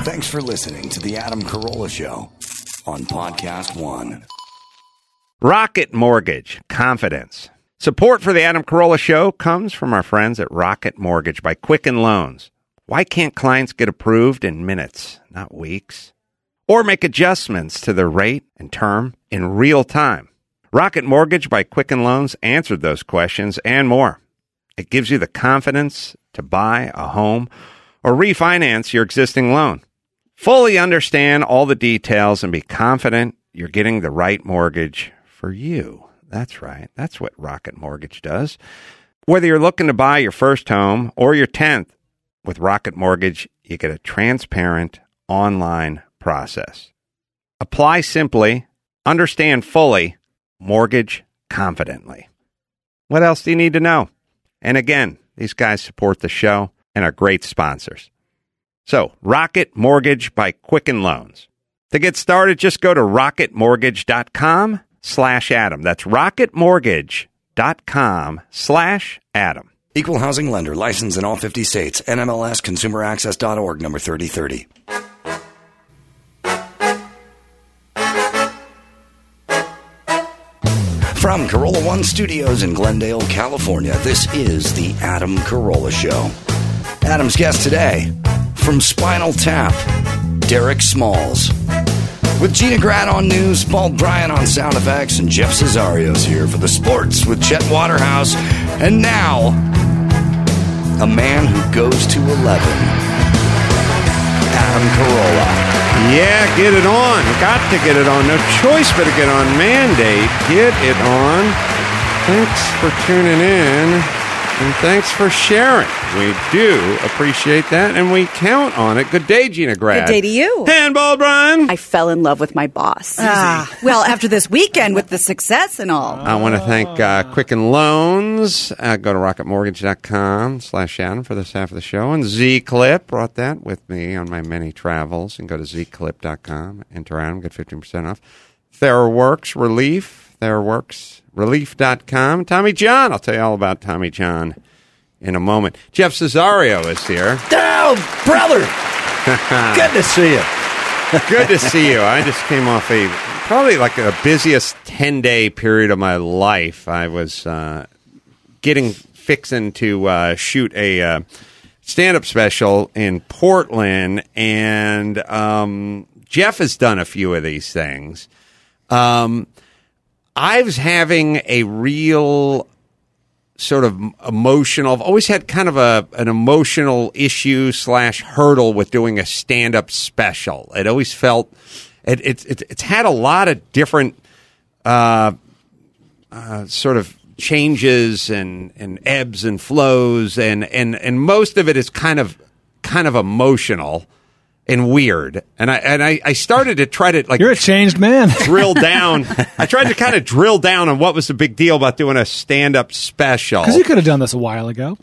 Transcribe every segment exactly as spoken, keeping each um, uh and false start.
Thanks for listening to The Adam Carolla Show on Podcast One. Rocket Mortgage, confidence. Support for The Adam Carolla Show comes from our friends at Rocket Mortgage by Quicken Loans. Why can't clients get approved in minutes, not weeks? Or make adjustments to their rate and term in real time? Rocket Mortgage by Quicken Loans answered those questions and more. It gives you the confidence to buy a home or refinance your existing loan. Fully understand all the details and be confident you're getting the right mortgage for you. That's right. That's what Rocket Mortgage does. Whether you're looking to buy your first home or your tenth, with Rocket Mortgage, you get a transparent online process. Apply simply, understand fully, mortgage confidently. What else do you need to know? And again, these guys support the show and are great sponsors. So, Rocket Mortgage by Quicken Loans. To get started, just go to rocketmortgage.com slash Adam. That's rocketmortgage.com slash Adam. Equal housing lender, licensed in all fifty states. N M L S consumer access dot org, number thirty thirty. From Carolla One Studios in Glendale, California, this is The Adam Carolla Show. Adam's guest today, from Spinal Tap, Derek Smalls. With Gina Grad on news, Paul Bryan on sound effects, and Jeff Cesario's here for the sports with Chet Waterhouse. And now, a man who goes to eleven, Adam Carolla. Yeah, get it on. Got to get it on. No choice but to get on. Mandate. Get it on. Thanks for tuning in. And thanks for sharing. We do appreciate that, and we count on it. Good day, Gina Grad. Good day to you. Handball, Brian. I fell in love with my boss. Ah, well, after this weekend with the success and all. I want to thank uh, Quicken Loans. Uh, go to rocketmortgage.com slash Adam for this half of the show. And Z-Clip brought that with me on my many travels. And go to z clip dot com. Enter Adam, get fifteen percent off. TheraWorks Relief. TheraWorks Relief dot com. Tommy John. I'll tell you all about Tommy John in a moment. Jeff Cesario is here. Oh, brother. Good to see you. Good to see you. I just came off a probably like the busiest ten-day period of my life. I was uh, getting fixing to uh, shoot a uh, stand-up special in Portland, and um, Jeff has done a few of these things. Um, I was having a real sort of emotional, I've always had kind of a an emotional issue slash hurdle with doing a stand-up special. It always felt, it, it, it, it's had a lot of different uh, uh, sort of changes and, and ebbs and flows, and, and, and most of it is kind of kind of emotional and weird. And I and I, I started to try to like You're a changed man. drill down. I tried to kind of drill down on what was the big deal about doing a stand-up special. Because you could have done this a while ago.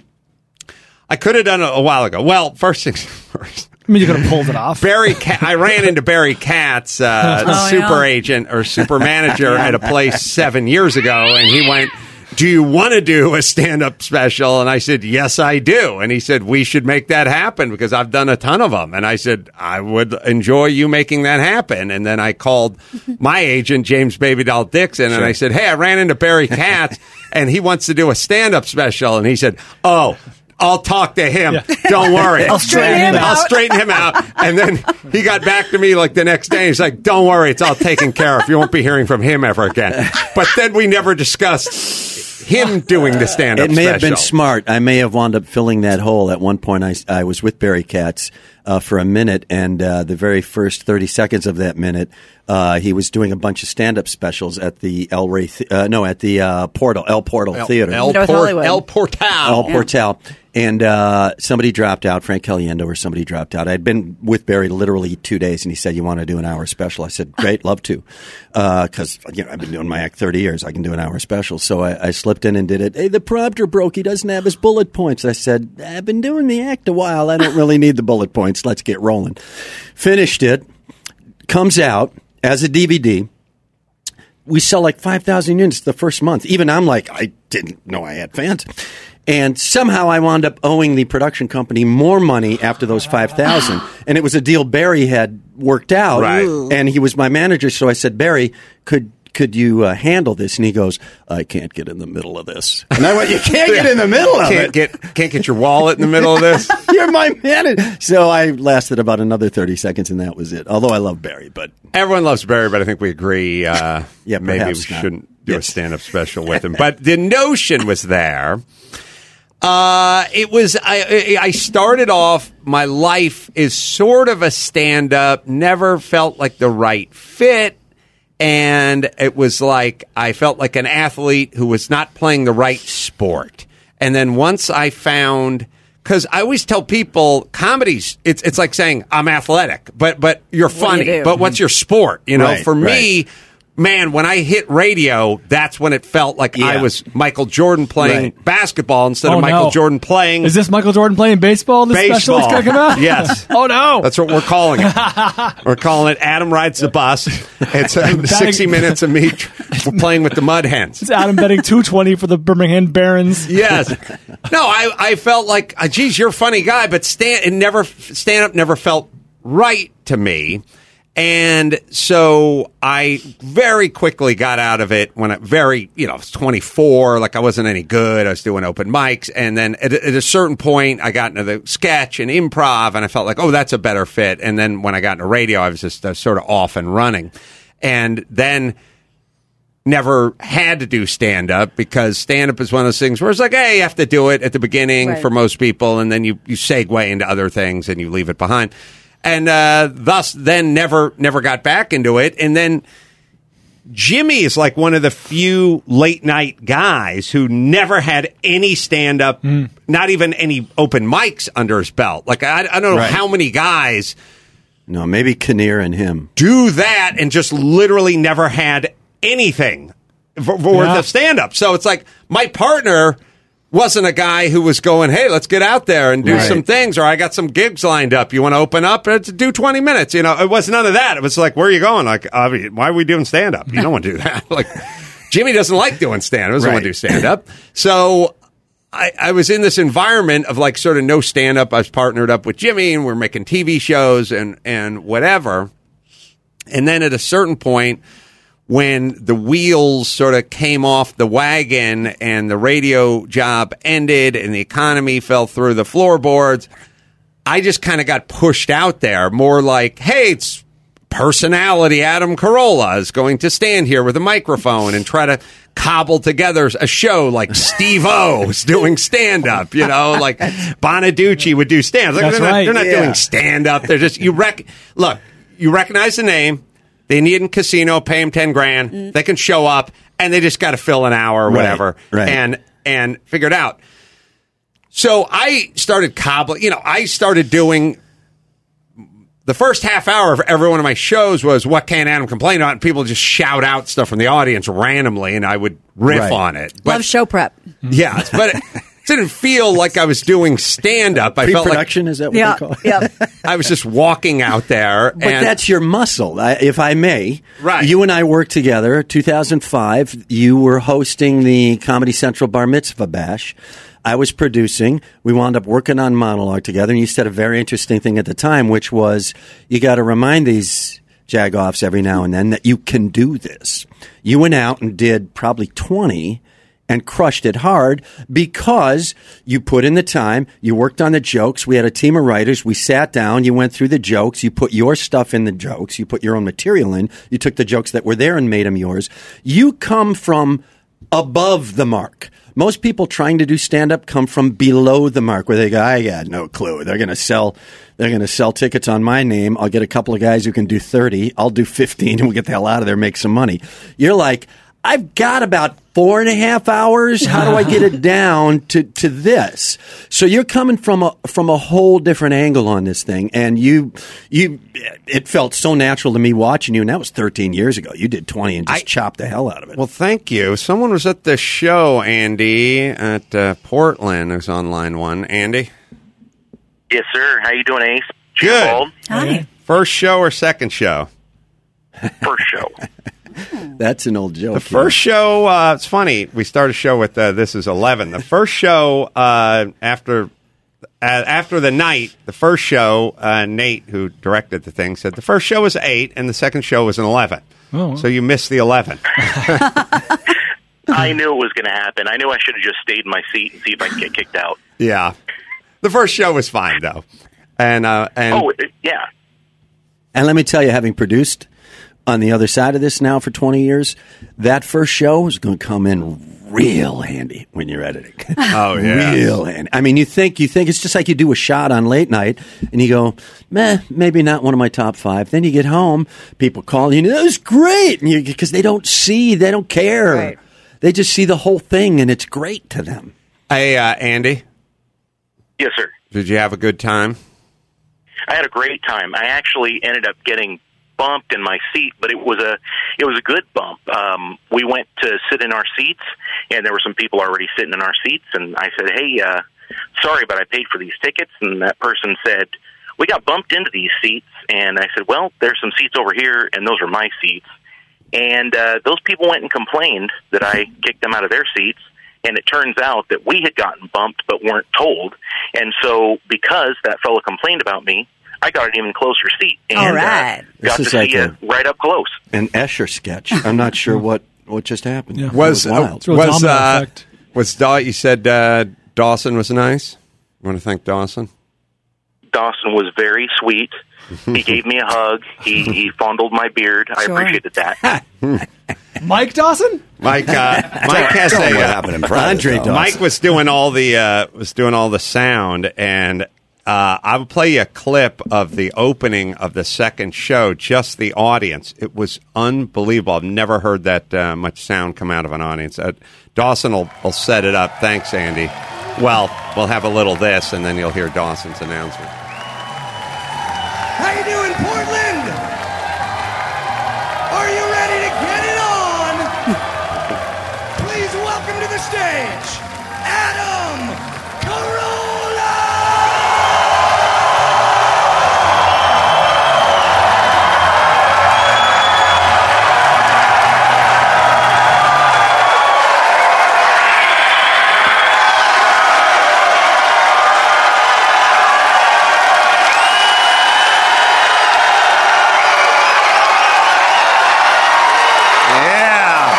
I could have done it a while ago. Well, first things first. I mean, you could have pulled it off. Barry, Ka- I ran into Barry Katz, uh, Oh, super yeah. agent or super manager at a place seven years ago, and he went, "Do you want to do a stand-up special?" And I said, "Yes, I do." And he said, "We should make that happen because I've done a ton of them." And I said, "I would enjoy you making that happen." And then I called my agent, James Baby Doll Dixon, and Sure. I said, "Hey, I ran into Barry Katz, and he wants to do a stand-up special." And he said, "Oh, I'll talk to him. Yeah. Don't worry. I'll straighten him I'll out." straighten him out." And then he got back to me like the next day. He's like, "Don't worry. It's all taken care of. You won't be hearing from him ever again." But then we never discussed him doing the stand-up It may special. have been smart. I may have wound up filling that hole. At one point, I, I was with Barry Katz uh, for a minute, and uh, the very first thirty seconds of that minute, uh, he was doing a bunch of stand-up specials at the El Rey, th- uh, no, at the uh, Portal, El Portal El, Theater. El, North Port- Hollywood. El Portal. El Portal. And uh, somebody dropped out, Frank Caliendo or somebody dropped out. I'd been with Barry literally two days, and he said, "You want to do an hour special?" I said, "Great, love to," because uh, you know I've been doing my act thirty years. I can do an hour special. So I, I slipped in and did it. "Hey, the prompter broke. He doesn't have his bullet points." I said, "I've been doing the act a while. I don't really need the bullet points. Let's get rolling." Finished it. Comes out as a D V D. We sell like five thousand units the first month. Even I'm like, I didn't know I had fans. And somehow I wound up owing the production company more money after those five thousand dollars. And it was a deal Barry had worked out. Right. And he was my manager. So I said, Barry, could could you uh, handle this? And he goes, I can't get in the middle of this. And I went, you can't get in the middle of Can't it. get can't get your wallet in the middle of this. You're my manager. So I lasted about another thirty seconds, and that was it. Although I love Barry, but Everyone loves Barry, but I think we agree. Uh, Yeah, maybe we perhaps not. shouldn't do a Yes. stand-up special with him. But the notion was there. Uh, it was. I, I started off. My life is sort of a stand-up. Never felt like the right fit, and it was like I felt like an athlete who was not playing the right sport. And then once I found, because I always tell people, comedy's it's it's like saying I'm athletic, but but you're What do funny. you do? But what's your sport? You know, Right, for me. Man, when I hit radio, that's when it felt like I Yeah. was Michael Jordan playing Right. basketball instead Oh, of Michael no. Jordan playing Is this Michael Jordan playing baseball? This special baseball. that's going to come out? Yes. Oh, no. That's what we're calling it. We're calling it Adam Rides the Bus. It's uh, sixty minutes of me tr- playing with the Mud Hens. It's Adam betting two twenty for the Birmingham Barons. Yes. No, I, I felt like, uh, geez, you're a funny guy, but stand it never stand up never felt right to me. And so I very quickly got out of it when I very, you know, I was twenty-four, like I wasn't any good. I was doing open mics. And then at, at a certain point, I got into the sketch and improv, and I felt like, oh, that's a better fit. And then when I got into radio, I was just uh, sort of off and running. And then never had to do stand-up because stand-up is one of those things where it's like, hey, you have to do it at the beginning Right. for most people, and then you, you segue into other things and you leave it behind. And uh, thus then never never got back into it. And then Jimmy is like one of the few late-night guys who never had any stand-up, not even any open mics under his belt. Like, I, I don't know Right. how many guys no, maybe Kinnear and him. do that and just literally never had anything for, for Yeah. the stand-up. So it's like my partner wasn't a guy who was going, hey, let's get out there and do Right. some things, or I got some gigs lined up. You want to open up? Let's do twenty minutes. You know, it was none of that. It was like, where are you going? Like, I mean, why are we doing stand-up? You don't want to do that. Like, Jimmy doesn't like doing stand-up. He doesn't want to Right. do stand-up. So I, I was in this environment of like sort of no stand-up. I was partnered up with Jimmy, and we're making T V shows and, and whatever. And then at a certain point, when the wheels sort of came off the wagon and the radio job ended and the economy fell through the floorboards, I just kind of got pushed out there, more like, hey, it's personality Adam Carolla is going to stand here with a microphone and try to cobble together a show like Steve-O's doing stand-up, you know, like Bonaducci would do stand-up. Like, That's they're not, right. they're not Yeah. doing stand-up. They're just, you rec- look, you recognize the name. They need a casino, pay them ten grand. They can show up, and they just got to fill an hour or Right, whatever, right. and and figure it out. So I started cobbling. You know, I started doing the first half hour of every one of my shows was what can Adam complain about, and people just shout out stuff from the audience randomly, and I would riff Right. on it. But Love show prep. yeah, but it didn't feel like I was doing stand up. I felt like Pre-production, is that what Yeah, they call it? yeah. I was just walking out there. But and that's your muscle, I- if I may. Right. You and I worked together. two thousand five, you were hosting the Comedy Central Bar Mitzvah Bash. I was producing. We wound up working on monologue together, and you said a very interesting thing at the time, which was you got to remind these jagoffs every now and then that you can do this. You went out and did probably twenty and crushed it hard because you put in the time, you worked on the jokes. We had a team of writers. We sat down, you went through the jokes, you put your stuff in the jokes, you put your own material in, you took the jokes that were there and made them yours. You come from above the mark. Most people trying to do stand-up come from below the mark, where they go, I got no clue. They're going to sell, they're going to sell tickets on my name. I'll get a couple of guys who can do thirty. I'll do fifteen, and we'll get the hell out of there, make some money. You're like, I've got about four and a half hours. How do I get it down to, to this? So you're coming from a from a whole different angle on this thing, and you you it felt so natural to me watching you, and that was thirteen years ago. You did twenty and just I- chopped the hell out of it. Well, thank you. Someone was at the show, Andy, at uh, Portland. Who's on line one? Andy? Yes, sir. How you doing, Ace? Jim Good. Bald, Hi. First show or second show? first show. That's an old joke. The first show, uh, it's funny. We started a show with uh, This Is eleven. The first show uh, after uh, after the night, the first show, uh, Nate, who directed the thing, said the first show was eight and the second show was an eleven. Oh. So you missed the eleven. I knew it was going to happen. I knew I should have just stayed in my seat and see if I could get kicked out. Yeah. The first show was fine, though. And uh, and Oh, it, yeah. And let me tell you, having produced on the other side of this now for twenty years, that first show is going to come in real handy when you're editing. Oh, yeah. Real handy. I mean, you think you think it's just like you do a shot on late night, and you go, meh, maybe not one of my top five. Then you get home, people call you, that was great, and because they don't see, they don't care. Right. They just see the whole thing, and it's great to them. Hey, uh, Andy, Yes, sir. did you have a good time? I had a great time. I actually ended up getting bumped in my seat, but it was a it was a good bump. Um, we went to sit in our seats, and there were some people already sitting in our seats, and I said, hey, uh, sorry, but I paid for these tickets, and that person said, we got bumped into these seats, and I said, well, there's some seats over here, and those are my seats. And uh, those people went and complained that I kicked them out of their seats, and it turns out that we had gotten bumped but weren't told. And so because that fellow complained about me, I got an even closer seat. And, All right. uh, got This to is see like you right up close. An Escher sketch. I'm not sure what, what just happened. Yeah. It Was uh, wild. Real was domino uh, effect. was Daw- you said uh, Dawson was nice? You want to thank Dawson? Dawson was very sweet. He gave me a hug. He, he fondled my beard. I Sure. appreciated that. Mike Dawson? Mike, uh, Mike has Tell a them what uh, happened in private, Andre though. Dawson. Mike was doing all the uh, was doing all the sound, and uh, I'll play you a clip of the opening of the second show, just the audience. It was unbelievable. I've never heard that uh, much sound come out of an audience. Uh, Dawson will, will set it up. Thanks, Andy. Well, we'll have a little this, and then you'll hear Dawson's announcement. How you doing, Portland? Are you ready to get it on? Please welcome to the stage, Adam Carolla! Yeah.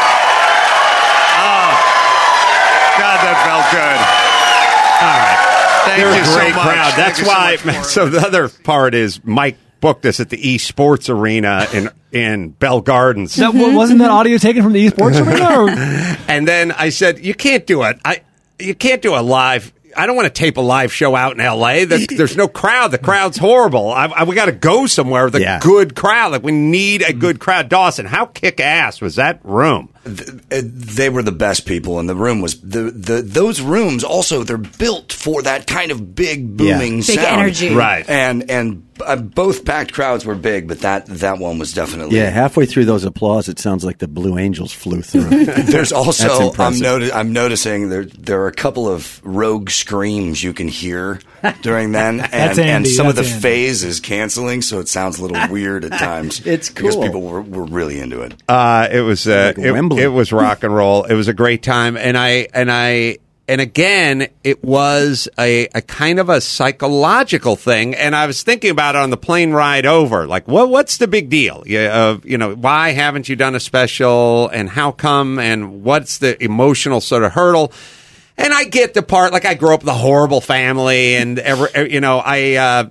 Oh, God, that felt good. All right. Thank They're you a so great much. crowd. That's Thank you so why. much for it. So the other part is Mike booked us at the E Sports Arena in in Bell Gardens, That, Wasn't that audio taken from the esports arena? Or? and then I said, "You can't do it. I you can't do a live." I don't want to tape a live show out in L A. There's, there's no crowd. The crowd's horrible. I, I, we got to go somewhere with a Yeah. good crowd. Like we need a good crowd. Dawson, how kick ass was that room? Th- they were the best people, and the room was the, the those rooms. Also, they're built for that kind of big booming Big sound, energy. Right. And and uh, both packed crowds were big, but that that one was definitely Yeah, halfway through those applause, it sounds like the Blue Angels flew through. There's That's also I'm impressive. noti- I'm noticing there there are a couple of rogue screams you can hear during then, and, That's and Andy, some of the that's Andy. phase is canceling, so it sounds a little weird at times. It's because cool. people were, were really into it. Uh, it was uh, Like it, Wembley. it was rock and roll. It was a great time, and I and I and again, it was a, a kind of a psychological thing. And I was thinking about it on the plane ride over. Like, what what's the big deal? Yeah, uh, you know, why haven't you done a special? And how come? And what's the emotional sort of hurdle? And I get the part. Like, I grew up with a horrible family, and every, you know, I uh,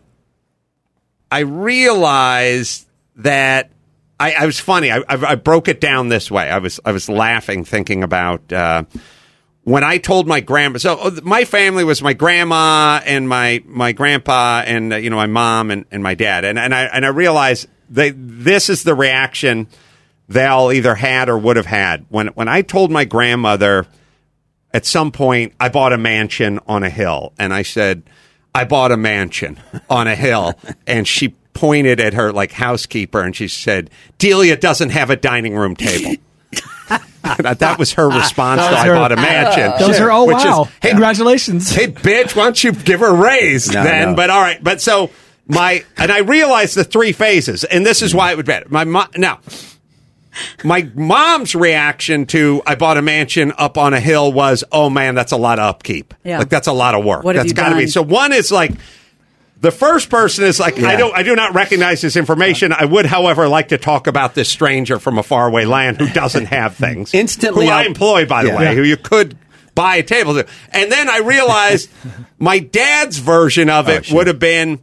I realized that. I, I was funny. I, I, I broke it down this way. I was I was laughing, thinking about uh, when I told my grandma. So uh, my family was my grandma and my my grandpa and uh, you know my mom and, and my dad. And and I and I realized they this is the reaction they all either had or would have had when when I told my grandmother at some point I bought a mansion on a hill, and I said I bought a mansion on a hill, and she pointed at her like housekeeper, and she said, Delia doesn't have a dining room table. that, that was her response That to was I her- bought a mansion. That was her, oh, Which is, wow. hey, Congratulations. hey, bitch, why don't you give her a raise No, then? no. But all right. But so my, and I realized the three phases, and this is why it would be better. My mom, now, my mom's reaction to I bought a mansion up on a hill was, oh man, that's a lot of upkeep. Yeah. Like that's a lot of work. What have That's you got to be. done? So one is like the first person is like, Yeah. I don't, I do not recognize this information. I would, however, like to talk about this stranger from a faraway land who doesn't have things. Instantly, who I I'll- employ, by the Yeah. way, Yeah. who you could buy a table to. And then I realized my dad's version of it Oh, sure. would have been.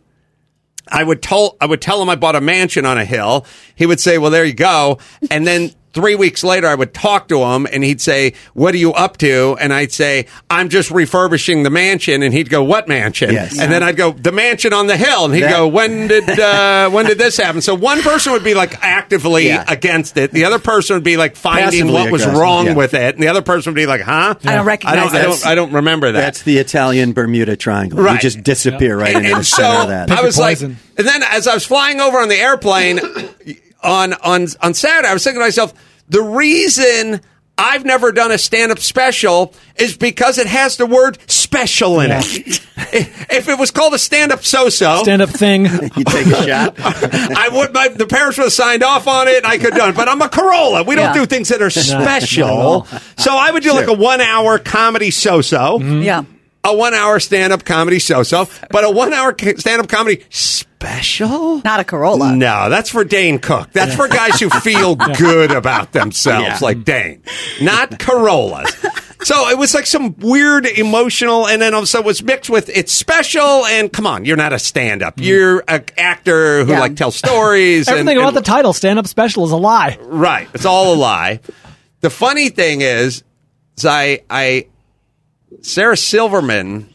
I would tell I would tell him I bought a mansion on a hill. He would say, "Well, there you go." And then three weeks later, I would talk to him, and he'd say, "What are you up to?" And I'd say, "I'm just refurbishing the mansion." And he'd go, "What mansion?" Yes. And then I'd go, "The mansion on the hill." And he'd That- go, "When did uh, when did this happen?" So one person would be like actively Yeah. against it. The other person would be like finding Passively what was aggressive, wrong yeah. with it, and the other person would be like, "Huh? I don't recognize I don't, I this. don't, I don't remember that." That's the Italian Bermuda Triangle. Right. You just disappear right and, into the and center so of that. I Pick was your like, poison. and then as I was flying over on the airplane on on on Saturday, I was thinking to myself, the reason I've never done a stand-up special is because it has the word special in it. If it was called a stand-up so-so, Stand up thing. You take a shot. I would. My, the parents would have signed off on it. I could have done it. But I'm a Corolla. We don't Yeah. do things that are special. no. So I would do like a one-hour comedy so-so. Yeah. A one-hour stand-up comedy so-so, but a one-hour ca- stand-up comedy special? Not a Corolla. No, that's for Dane Cook. That's for guys who feel good about themselves, Yeah. like Dane, not Corollas. So it was like some weird emotional, and then also it was mixed with it's special. And come on, you're not a stand-up. You're an actor who Yeah. like tells stories. Everything and, about and- the title, stand up special, is a lie. Right. It's all a lie. The funny thing is, is I, I, Sarah Silverman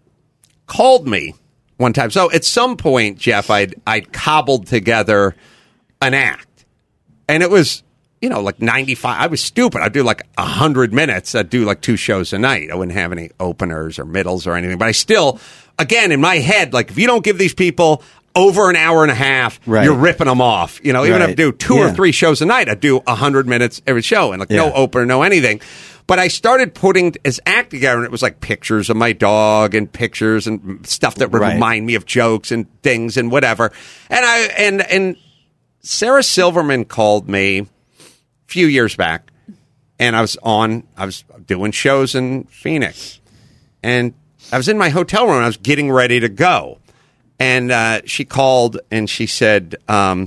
called me one time. So at some point, Jeff, I'd, I'd cobbled together an act. And it was, you know, like ninety-five. I was stupid. I'd do like one hundred minutes. I'd do like two shows a night. I wouldn't have any openers or middles or anything. But I still, again, in my head, like if you don't give these people over an hour and a half, Right. you're ripping them off. You know, even if I Right. do two or Yeah. three shows a night, I'd do one hundred minutes every show and like no Yeah. opener, no anything. But I started putting his act together, and it was like pictures of my dog and pictures and stuff that would Right. remind me of jokes and things and whatever. And I and and Sarah Silverman called me a few years back, and I was on. I was doing shows in Phoenix, and I was in my hotel room. And I was getting ready to go, and uh, she called and she said, um,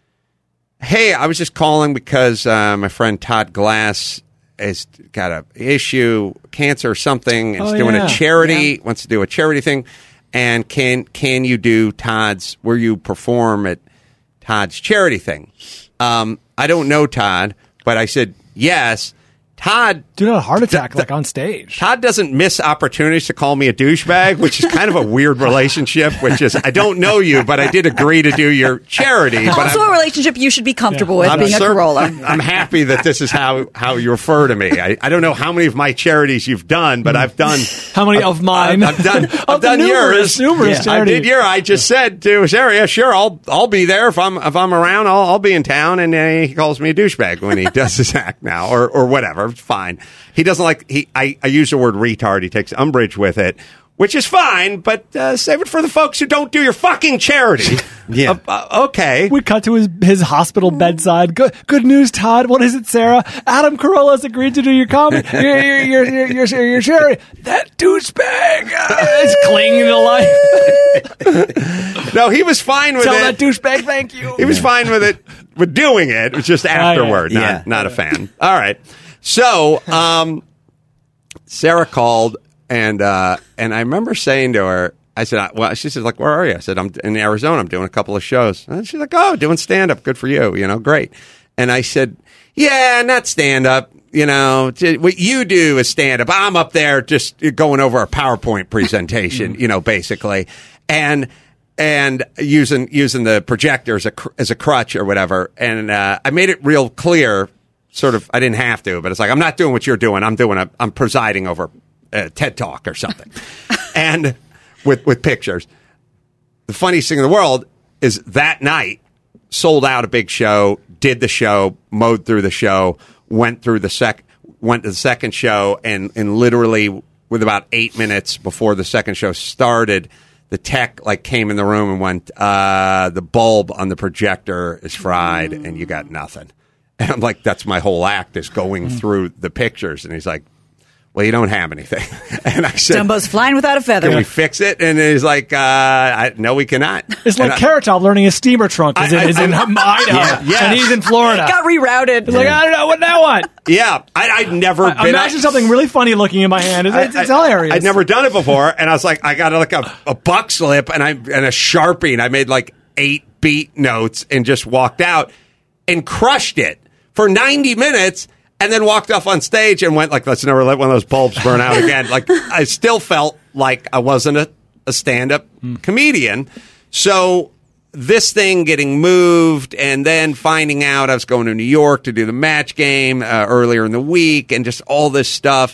"Hey, I was just calling because uh, my friend Todd Glass has got a issue, cancer or something, and Oh, is doing yeah. a charity. Wants to do a charity thing, and can can you do Todd's? Where you perform at Todd's charity thing? Um, I don't know Todd, but I said yes. Todd, Do not a heart attack th- like on stage. Todd doesn't miss opportunities to call me a douchebag, which is kind of a weird relationship. Which is, I don't know you, but I did agree to do your charity. But Also, I'm, a relationship you should be comfortable with, I'm being a cer- Corolla. I'm happy that this is how, how you refer to me. I, I don't know how many of my charities you've done, but I've done. How many of mine? I've, I've done. Of I've the done numerous, yours. numerous I charities. did your. I just said to Sarah, yeah, sure, I'll I'll be there if I'm if I'm around. I'll I'll be in town, and uh, he calls me a douchebag when he does his act now, or or whatever. It's fine. He doesn't like he. I, I use the word retard. He takes umbrage with it, which is fine. But uh, save it for the folks who don't do your fucking charity. Yeah. Uh, uh, okay. We cut to his his hospital bedside. Good good news, Todd. What is it, Sarah? Adam Carolla has agreed to do your comedy. Your your your your your, your, your charity. That douchebag uh, is clinging to life. No, he was fine with Tell it. that douchebag thank you. He was fine with it, with doing it. It was just afterward. yeah. Not, Yeah. not a fan. All right. So, um, Sarah called, and uh, and I remember saying to her, I said, well, she said, like, where are you? I said, I'm in Arizona. I'm doing a couple of shows. And she's like, oh, doing stand-up. Good for you. You know, great. And I said, yeah, not stand-up. You know, t- what you do is stand-up. I'm up there just going over a PowerPoint presentation, you know, basically. And and using using the projector as a, cr- as a crutch or whatever. And uh, I made it real clear, sort of, I didn't have to, but it's like, I'm not doing what you're doing. I'm doing a, I'm presiding over a TED Talk or something. And with, with pictures. The funniest thing in the world is that night, sold out a big show, did the show, mowed through the show, went through the sec, went to the second show, and, and literally with about eight minutes before the second show started, the tech like came in the room and went, uh, the bulb on the projector is fried and you got nothing. And I'm like, that's my whole act is going Mm. through the pictures. And he's like, well, you don't have anything. And I said, Dumbo's flying without a feather. can we fix it? And he's like, uh, I, no, we cannot. It's like And I- Carrot Top learning his steamer trunk is in, I- I- is in Idaho, Yeah, yes. and he's in Florida. Got rerouted. He's like, I don't know what now what. Yeah, I, I'd never I- been. Imagine something really funny looking in my hand. It's, it's, it's I- hilarious. I'd never done it before, and I was like, I got like a, a buck slip and I and a Sharpie, and I made like eight beat notes and just walked out and crushed it for ninety minutes. And then walked off on stage and went like, let's never let one of those bulbs burn out again. Like, I still felt like I wasn't a, a stand-up Mm. comedian. So this thing getting moved and then finding out I was going to New York to do the match game uh, earlier in the week and just all this stuff.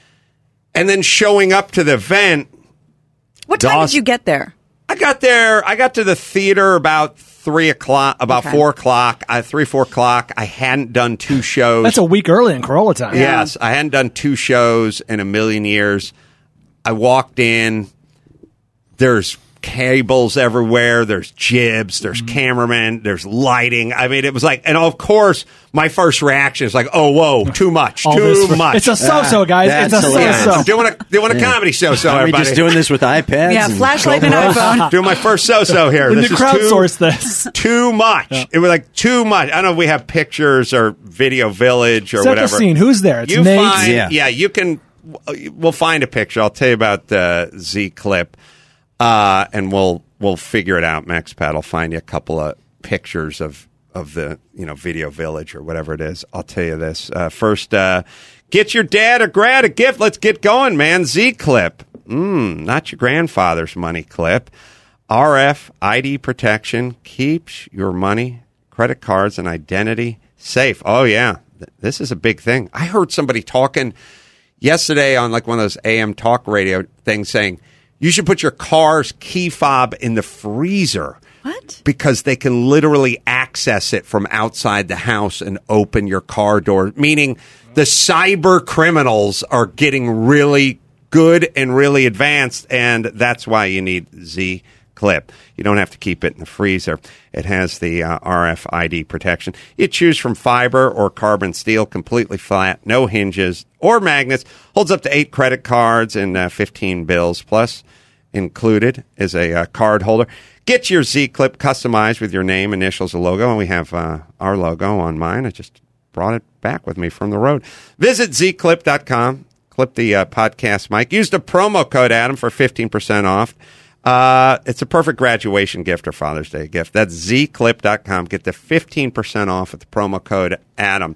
And then showing up to the event. What time Dawson- did you get there? I got there. I got to the theater about three o'clock, about Okay. four o'clock, uh, three, four o'clock. I hadn't done two shows. That's a week early in Corolla time. Yes, I hadn't done two shows in a million years. I walked in. There's cables everywhere. There's jibs. There's Mm-hmm. cameramen. There's lighting. I mean, it was like, and of course, my first reaction is like, "Oh, whoa, too much, All too this for- much." It's a so-so, guys. That's It's a hilarious. so-so. I'm doing a doing a comedy show. So Are we everybody, just doing this with iPads? Yeah, and flashlight and GoPros? iPhone. doing my first so-so here. We This need to is too- crowdsource this. too much. It was like too much. I don't know if we have pictures or Video Village or Set the whatever. scene. Who's there? It's you Nate. find, Yeah. yeah. you can. We'll find a picture. I'll tell you about the Z clip, uh, and we'll we'll figure it out. MaxPad will find you a couple of pictures of of the you know Video Village or whatever it is. I'll tell you this uh, first. Uh, get your dad or grad a gift. Let's get going, man. Z clip. Mm, not your grandfather's money clip. R F I D protection keeps your money, credit cards, and identity safe. Oh, yeah. Th- This is a big thing. I heard somebody talking yesterday on like one of those A M talk radio things saying you should put your car's key fob in the freezer. What? Because they can literally access it from outside the house and open your car door, meaning the cyber criminals are getting really good and really advanced, and that's why you need Z Clip. You don't have to keep it in the freezer. It has the uh, R F I D protection. You choose from fiber or carbon steel, completely flat, no hinges or magnets. Holds up to eight credit cards and uh, fifteen bills. Plus, included is a uh, card holder. Get your Z Clip customized with your name, initials, and logo. And we have uh, our logo on mine. I just brought it back with me from the road. Visit z clip dot com. Clip the uh, podcast mic. Use the promo code Adam for fifteen percent off. Uh, it's a perfect graduation gift or Father's Day gift. That's z clip dot com. Get the fifteen percent off with the promo code Adam.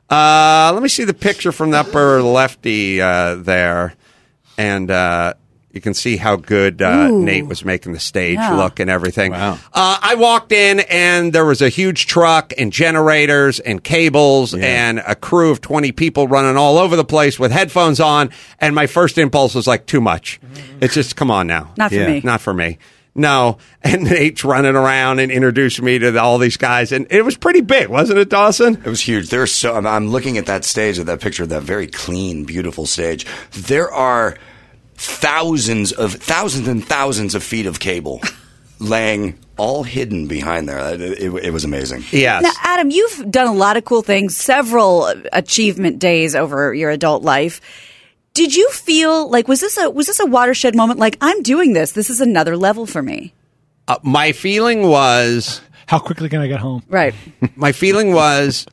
Uh, let me see the picture from the upper lefty uh, there. And uh, you can see how good uh, Nate was making the stage Yeah. look and everything. Wow. Uh, I walked in, and there was a huge truck and generators and cables and a crew of twenty people running all over the place with headphones on. And my first impulse was like, too much. It's just, come on now. Not for Yeah. me. Not for me. No. And Nate's running around and introduced me to the, all these guys. And it was pretty big, wasn't it, Dawson? It was huge. There's so I'm, I'm looking at that stage, at that picture of that very clean, beautiful stage. There are thousands of thousands and thousands of feet of cable laying all hidden behind there. It, it, it was amazing. Yes. Now, Adam, you've done a lot of cool things, several achievement days over your adult life. Did you feel like was this a was this a watershed moment? Like, I'm doing this. This is another level for me. Uh, my feeling was... How quickly can I get home? Right. My feeling was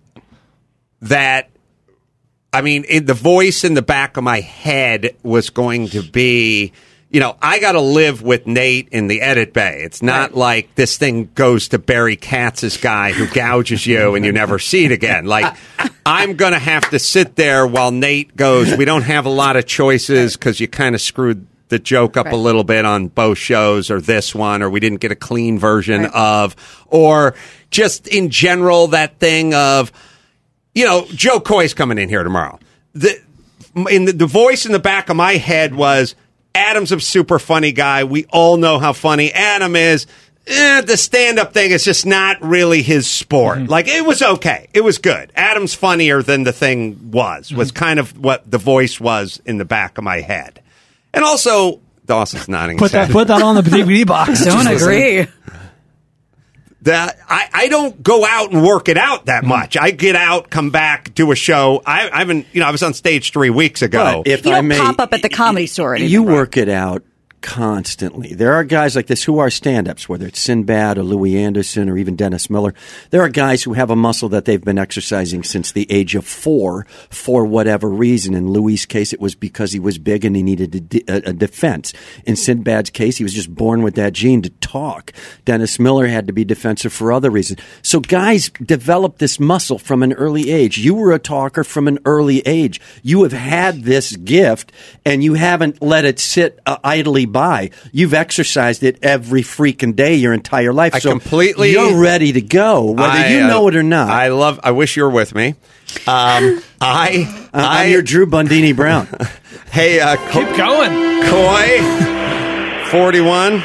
that, I mean, it, the voice in the back of my head was going to be, you know, I got to live with Nate in the edit bay. It's not Right. like this thing goes to Barry Katz's guy who gouges you and you never see it again. Like, I'm going to have to sit there while Nate goes, we don't have a lot of choices because you kind of screwed the joke up Right. a little bit on both shows, or this one, or we didn't get a clean version Right. of, or just in general, that thing of, you know, Joe Coy's coming in here tomorrow. The, in the, the voice in the back of my head was, Adam's a super funny guy. We all know how funny Adam is. Eh, the stand-up thing is just not really his sport. Mm-hmm. Like, it was okay. It was good. Adam's funnier than the thing was, was Mm-hmm. kind of what the voice was in the back of my head. And also, Dawson's nodding Put his that head. put that on the D V D box. Don't agree. that I, I don't go out and work it out that much. I get out, come back, do a show. I, I haven't, you know, I was on stage three weeks ago. But if You I don't may, pop up at the Comedy Store anymore. You work it out constantly. There are guys like this who are stand-ups, whether it's Sinbad or Louis Anderson or even Dennis Miller. There are guys who have a muscle that they've been exercising since the age of four for whatever reason. In Louis' case, it was because he was big and he needed a, de- a, a defense. In Sinbad's case, he was just born with that gene to talk. Dennis Miller had to be defensive for other reasons. So guys develop this muscle from an early age. You were a talker from an early age. You have had this gift and you haven't let it sit uh, idly by. You've exercised it every freaking day your entire life. I so completely- you're ready to go, whether I, you uh, know it or not. I love. I wish you were with me. Um, I, I'm I, your Drew Bundini Brown. hey, uh, Co- Keep going. Coy, forty-one.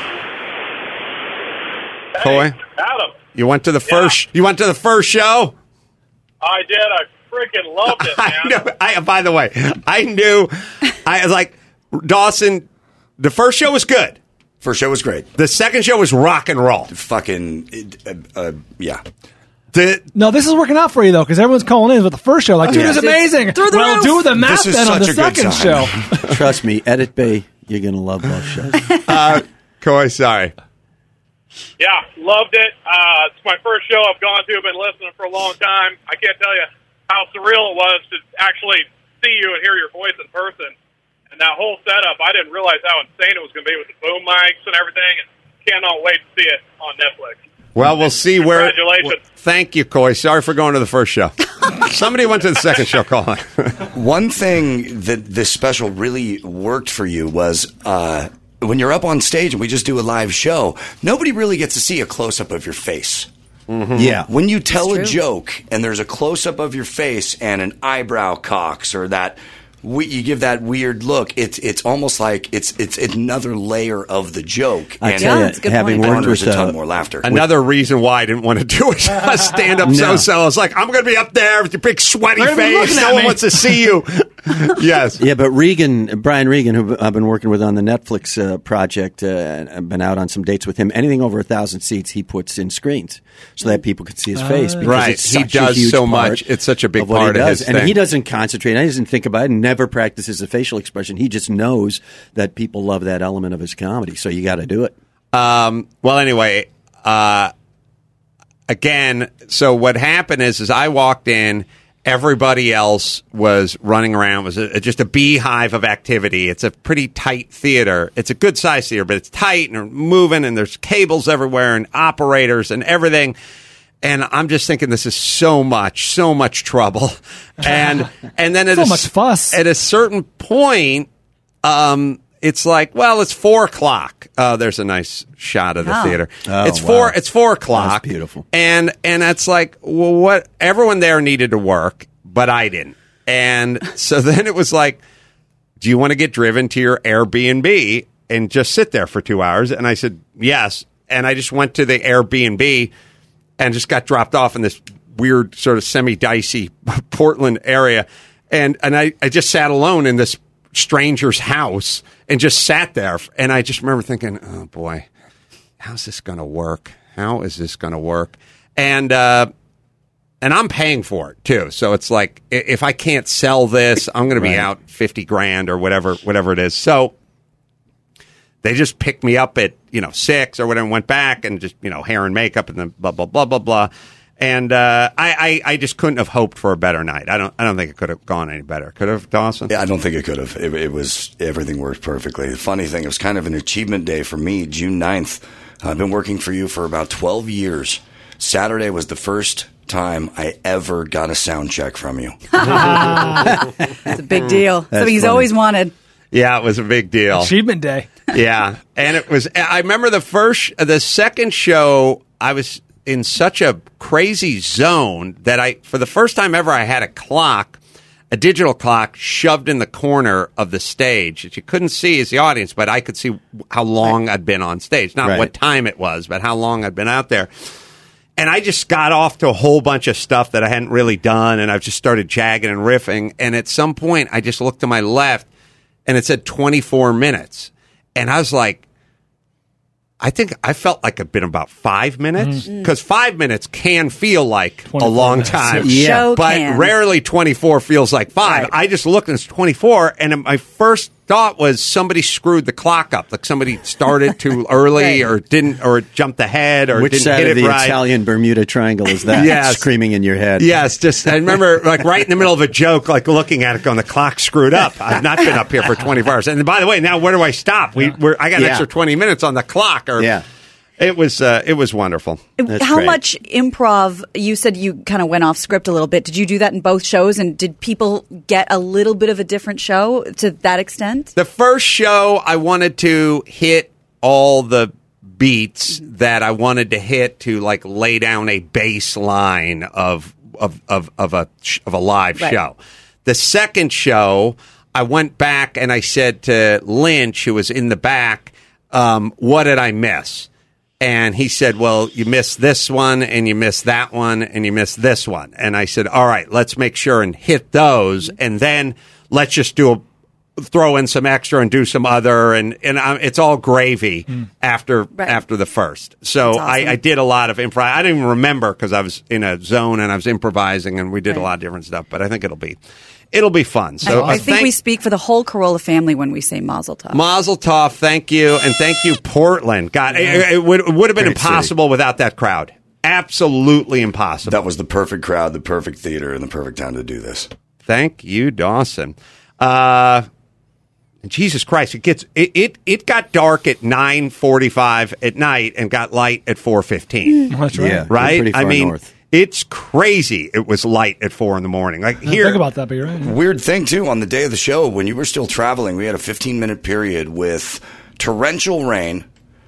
Coy, Adam, you went to the first. You went to the first show. I did. I freaking loved it, man. I know. I, by the way, I knew. I was like Dawson. The first show was good. First show was great. The second show was rock and roll. Fucking, uh, uh, yeah. The, No, this is working out for you, though, because everyone's calling in with the first show. Like, dude, Yeah. it's amazing. Through the well, roof. do the math This is then on the such a good second sign. show. Trust me, Edit Bay, you're going to love both shows. uh, Coy, sorry. Yeah, loved it. Uh, it's my first show I've gone to. I've been listening for a long time. I can't tell you how surreal it was to actually see you and hear your voice in person. And that whole setup, I didn't realize how insane it was going to be with the boom mics and everything. And cannot wait to see it on Netflix. Well, we'll see where. Congratulations. w- thank you, Coy. Sorry for going to the first show. Somebody went to the second show. Calling. One thing that this special really worked for you was uh, when you're up on stage and we just do a live show, nobody really gets to see a close-up of your face. Yeah. When you tell a true. joke and there's a close-up of your face and an eyebrow cocks or that we, you give that weird look, it's it's almost like it's it's another layer of the joke. I and tell Yeah, you, it's a good having point. worked garners with a ton uh, more laughter. Another reason why I didn't want to do a stand-up No. so-so. I was like, I'm going to be up there with your big sweaty They're gonna be face. looking No at one me. wants to see you. Yes. Yeah, but Regan, Brian Regan, who I've been working with on the Netflix uh, project, uh, and I've been out on some dates with him. Anything over a thousand seats, he puts in screens so that people can see his face. Because Right. it's He such a does huge so part much. It's such a big of what part he of does. his and thing. he doesn't concentrate. He doesn't think about it. Never practices a facial expression. He just knows that people love that element of his comedy. So you got to do it. Um, well, anyway, uh, again, so what happened is, is I walked in, everybody else was running around. It was a, just a beehive of activity. It's a pretty tight theater. It's a good size theater, but it's tight and they're moving and there's cables everywhere and operators and everything. And I'm just thinking, this is so much, so much trouble. And and then at So a, much fuss. At a certain point, um, it's like, well, it's four o'clock. Uh, there's a nice shot of the Oh. theater. Oh, it's wow. four. It's four o'clock. That's beautiful. And and it's like, well, what? Everyone there needed to work, but I didn't. And so then it was like, do you want to get driven to your Airbnb and just sit there for two hours? And I said yes. And I just went to the Airbnb and just got dropped off in this weird sort of semi-dicey Portland area. And and I, I just sat alone in this stranger's house and just sat there. And I just remember thinking, oh, boy, how's this going to work? How is this going to work? And uh, and I'm paying for it, too. So it's like, i- if I can't sell this, I'm going to be Right. out fifty grand or whatever whatever it is. So they just picked me up at, you know, six or whatever, and went back and just, you know, hair and makeup and then blah, blah, blah, blah, blah. And uh, I, I, I just couldn't have hoped for a better night. I don't I don't think it could have gone any better. Could have, Dawson? Yeah, I don't think it could have. It, it was everything worked perfectly. The funny thing, it was kind of an achievement day for me. June ninth. I've been working for you for about twelve years. Saturday was the first time I ever got a sound check from you. It's a big deal. Something he's funny. always wanted. Yeah, it was a big deal. Achievement Day. Yeah, and it was. I remember the first, the second show. I was in such a crazy zone that I, for the first time ever, I had a clock, a digital clock, shoved in the corner of the stage that you couldn't see as the audience, but I could see how long I'd been on stage, not Right. what time it was, but how long I'd been out there. And I just got off to a whole bunch of stuff that I hadn't really done, and I've just started jagging and riffing. And at some point, I just looked to my left, and it said twenty-four minutes. And I was like, I think I felt like it'd been about five minutes Mm-hmm. because five minutes can feel like a twenty-four long minutes. time. Yeah. Show but can. rarely twenty-four feels like five. Right. I just looked and it's twenty-four, and my first thought was somebody screwed the clock up, like somebody started too early Right. or didn't, or jumped ahead, or Which didn't side hit of it the right. Italian Bermuda Triangle is that? Yes. Screaming in your head. Yes, just I remember like right in the middle of a joke, like looking at it, going, "The clock screwed up. I've not been up here for twenty-four hours." And by the way, now where do I stop? We, we're, I got an Yeah. extra twenty minutes on the clock. Or Yeah. it was, uh, it was wonderful. That's How great. much improv? You said you kind of went off script a little bit. Did you do that in both shows? And did people get a little bit of a different show to that extent? The first show, I wanted to hit all the beats that I wanted to hit to like lay down a baseline of of of of a sh- of a live Right. show. The second show, I went back and I said to Lynch, who was in the back, um, "What did I miss?" And he said, "Well, you missed this one, and you missed that one, and you missed this one." And I said, "All right, let's make sure and hit those, and then let's just do a throw in some extra and do some other, and and um, it's all gravy after Right. after the first." So That's awesome. I, I did a lot of improv. I didn't even remember because I was in a zone and I was improvising, and we did a Right. lot of different stuff. But I think it'll be it'll be fun. So I, I uh, think thank- we speak for the whole Corolla family when we say Mazel Tov. Mazel Tov, thank you, and thank you, Portland. God, it, it would, it would have been Great impossible without that crowd. Absolutely impossible. That was the perfect crowd, the perfect theater, and the perfect time to do this. Thank you, Dawson. Uh, Jesus Christ, it gets it, it it got dark at nine forty-five at night and got light at four fifteen. That's right. Yeah. Right? Pretty far I mean, north. it's crazy. It was light at four in the morning. Like I didn't here, think about that, but you're right. Weird thing, too, on the day of the show, when you were still traveling, we had a fifteen-minute period with torrential rain,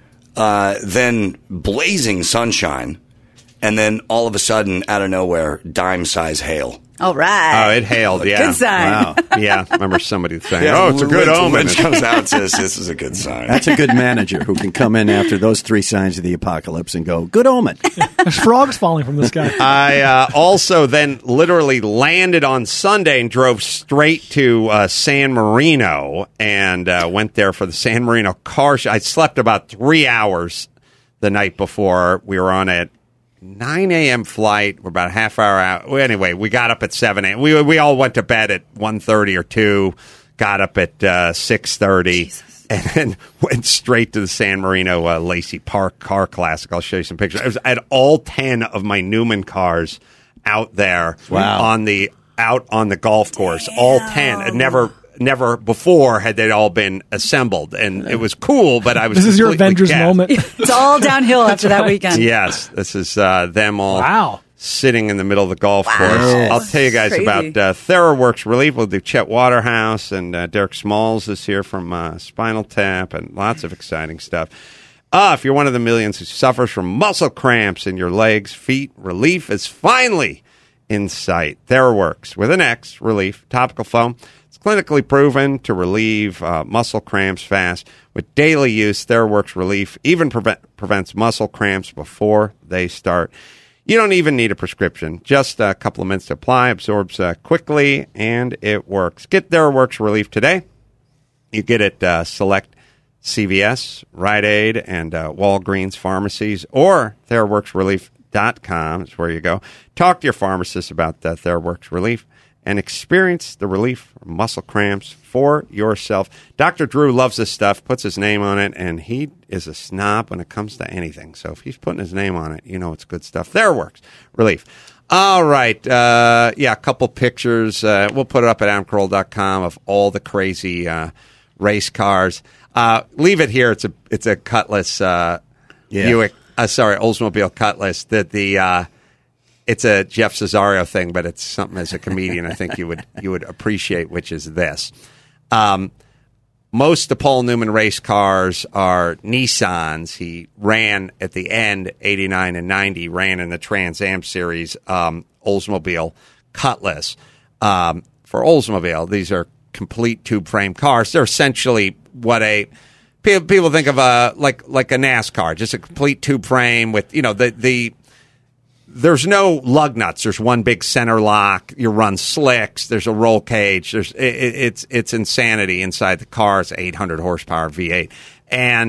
uh, then blazing sunshine, and then all of a sudden, out of nowhere, dime-size hail. All right. oh, it hailed. Yeah, Good sign. Wow. Yeah, I remember somebody saying, "Oh, it's a good Lynch, omen." Lynch comes out and says, "This is a good sign." That's a good manager who can come in after those three signs of the apocalypse and go, good omen. There's frogs falling from the sky. I uh, also then literally landed on Sunday and drove straight to uh, San Marino and uh, went there for the San Marino car show. I slept about three hours the night before. We were on a nine a.m. flight. We're about a half hour out. Well, anyway, we got up at seven a.m. We, we all went to bed at one thirty or two, got up at uh, six thirty. And then went straight to the San Marino uh, Lacey Park Car Classic. I'll show you some pictures. I, was, I had all ten of my Newman cars out there Wow. on the out on the golf course. All ten. And never never before had they all been assembled, and it was cool. But I was This is your completely Avengers gassed. moment. It's all downhill after that weekend. Yes, this is uh, them all Wow. sitting in the middle of the golf Wow. course. Yes. I'll tell you guys Crazy. about uh, TheraWorks Relief. We'll do Chet Waterhouse, and uh, Derek Smalls is here from uh, Spinal Tap, and lots of exciting stuff. Uh, if you're one of the millions who suffers from muscle cramps in your legs, feet, relief is finally in sight. TheraWorks with an X, Relief, topical foam. It's clinically proven to relieve uh, muscle cramps fast. With daily use, TheraWorks Relief even prevent, prevents muscle cramps before they start. You don't even need a prescription. Just a couple of minutes to apply, absorbs uh, quickly, and it works. Get TheraWorks Relief today. You get it uh, select C V S, Rite Aid, and uh, Walgreens pharmacies, or TheraWorks Relief dot com is where you go. Talk to your pharmacist about uh, TheraWorks Relief and experience the relief from muscle cramps for yourself. Doctor Drew loves this stuff, puts his name on it, and he is a snob when it comes to anything. So if he's putting his name on it, you know it's good stuff. TheraWorks Relief. All right. Uh, yeah, a couple pictures. Uh, we'll put it up at adam carolla dot com of all the crazy uh, race cars. Uh, leave it here. It's a it's a Cutlass uh, Yeah. Buick. Uh, sorry, Oldsmobile Cutlass. That the uh, it's a Jeff Cesario thing, but it's something as a comedian I think you would you would appreciate, which is this. Um, most of the Paul Newman race cars are Nissans. He ran at the end, eighty-nine and ninety, ran in the Trans Am Series um, Oldsmobile Cutlass. Um, for Oldsmobile, these are complete tube frame cars. They're essentially what a people, people think of a like like a NASCAR, just a complete tube frame with you know the the. There's no lug nuts. There's one big center lock. You run slicks. There's a roll cage. There's it, it's it's insanity inside the car. It's eight hundred horsepower V eight, and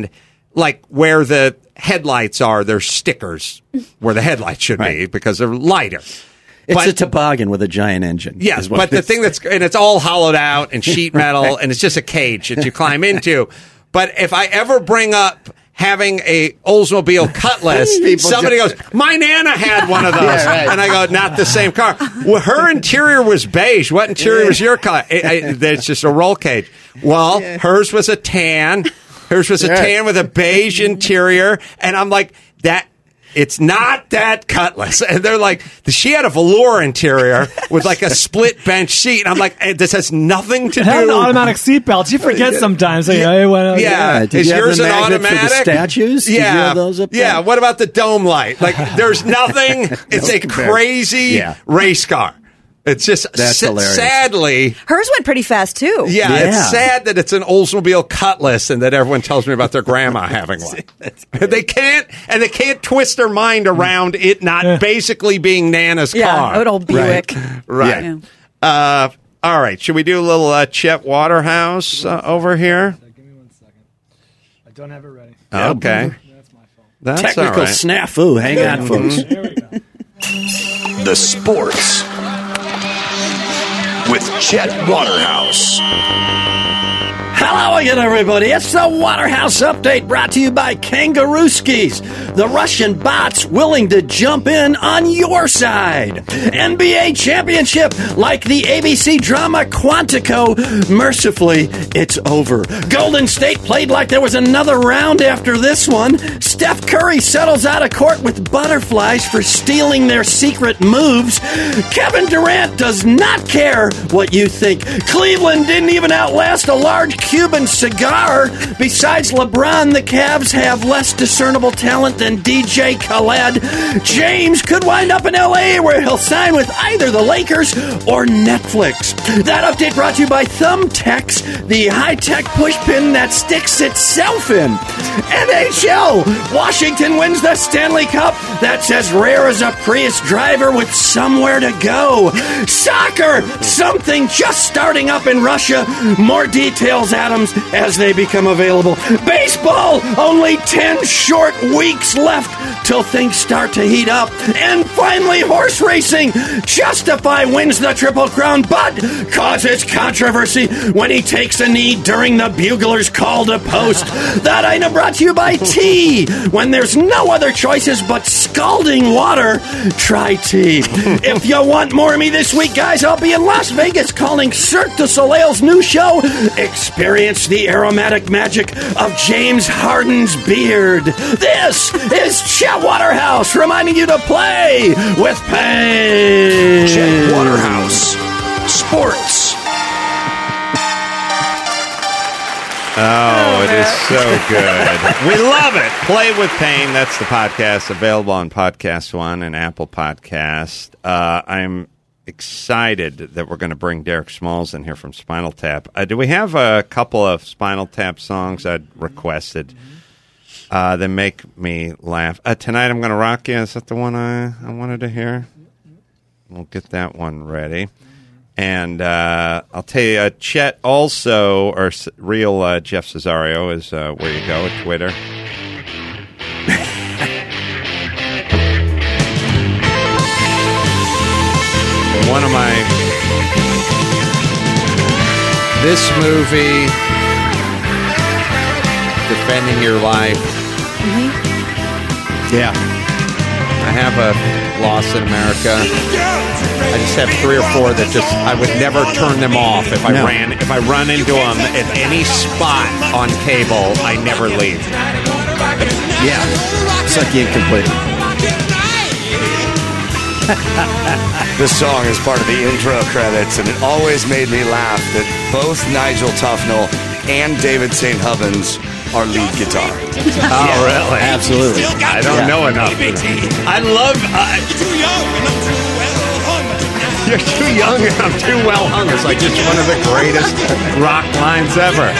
like where the headlights are, there's stickers where the headlights should Right. be because they're lighter. It's But- a toboggan with a giant engine. Yes, is what but it the is. thing that's and it's all hollowed out and sheet metal and it's just a cage that you climb into. But if I ever bring up having a Oldsmobile Cutlass, People somebody just- goes, "My Nana had one of those," Yeah, right. and I go, "Not the same car." Well, her interior was beige. What interior was your car? It, it, it's just a roll cage. Well, hers was a tan. Hers was a Yeah. tan with a beige interior, and I'm like that. It's not that Cutlass. And they're like, she had a velour interior with like a split bench seat. And I'm like, hey, this has nothing to It had an do. automatic seatbelt. You forget sometimes. Like, hey, well, Yeah, Yeah, did is you have yours the an magnet for the automatic? statues? Did you Yeah, have those up there? yeah. What about the dome light? Like, there's nothing. It's a compare. crazy Yeah. race car. It's just That's s- hilarious. sadly. Hers went pretty fast too. Yeah, Yeah. it's sad that it's an Oldsmobile Cutlass and that everyone tells me about their grandma having one. They can't, and they can't twist their mind around it not basically being Nana's Yeah, car. good old Buick. Right. Yeah. Uh, all right. Should we do a little uh, Chet Waterhouse uh, over here? Give me one second. I don't have it ready. Okay. That's my fault. That's Technical all right. snafu. Hang on, folks. There we go. The sports with Chet Waterhouse. Hello again, everybody. It's the Waterhouse Update brought to you by Kangarooskis, the Russian bots willing to jump in on your side. N B A championship, like the A B C drama Quantico. Mercifully, it's over. Golden State played like there was another round after this one. Steph Curry settles out of court with butterflies for stealing their secret moves. Kevin Durant does not care what you think. Cleveland didn't even outlast a large Cuban cigar. Besides LeBron, the Cavs have less discernible talent than D J Khaled. James could wind up in L A where he'll sign with either the Lakers or Netflix. That update brought to you by Thumbtex, the high-tech pushpin that sticks itself in. N H L, Washington wins the Stanley Cup. That's as rare as a Prius driver with somewhere to go. Soccer, something just starting up in Russia. More details, Adams, as they become available. Baseball, only ten short weeks left till things start to heat up. And finally, horse racing. Justify wins the Triple Crown, but causes controversy when he takes a knee during the bugler's call to post. That item brought to you by tea. When there's no other choices but scalding water, try tea. If you want more of me this week, guys, I'll be in Las Vegas calling Cirque du Soleil's new show. Experience the aromatic magic of James Harden's beard. This is Chet Waterhouse reminding you to play with pain. Chet Waterhouse. Sports. Oh, it is so good. We love it. Play with Pain. That's the podcast available on Podcast One and Apple Podcast. Uh, I'm excited that we're going to bring Derek Smalls in here from Spinal Tap. Uh, do we have a couple of Spinal Tap songs I'd requested uh, that make me laugh? Uh, Tonight I'm going to Rock You. Is that the one I, I wanted to hear? We'll get that one ready. And uh, I'll tell you, uh, Chet also, or S- real uh, Jeff Cesario is uh, where you go at Twitter. One of my... This movie, Defending Your Life. Yeah. I have a Lost in America. I just have three or four that just I would never turn them off if I No. ran if I run into them at any spot on cable. I never leave. Yeah. Suck you in completely. This song is part of the intro credits, and it always made me laugh that both Nigel Tufnell and David Saint Hubbins are lead guitar. Oh, really? Absolutely. I don't Yeah. know enough. I love. Uh, you're too young and I'm too well hung. It's like just one of the greatest rock lines ever.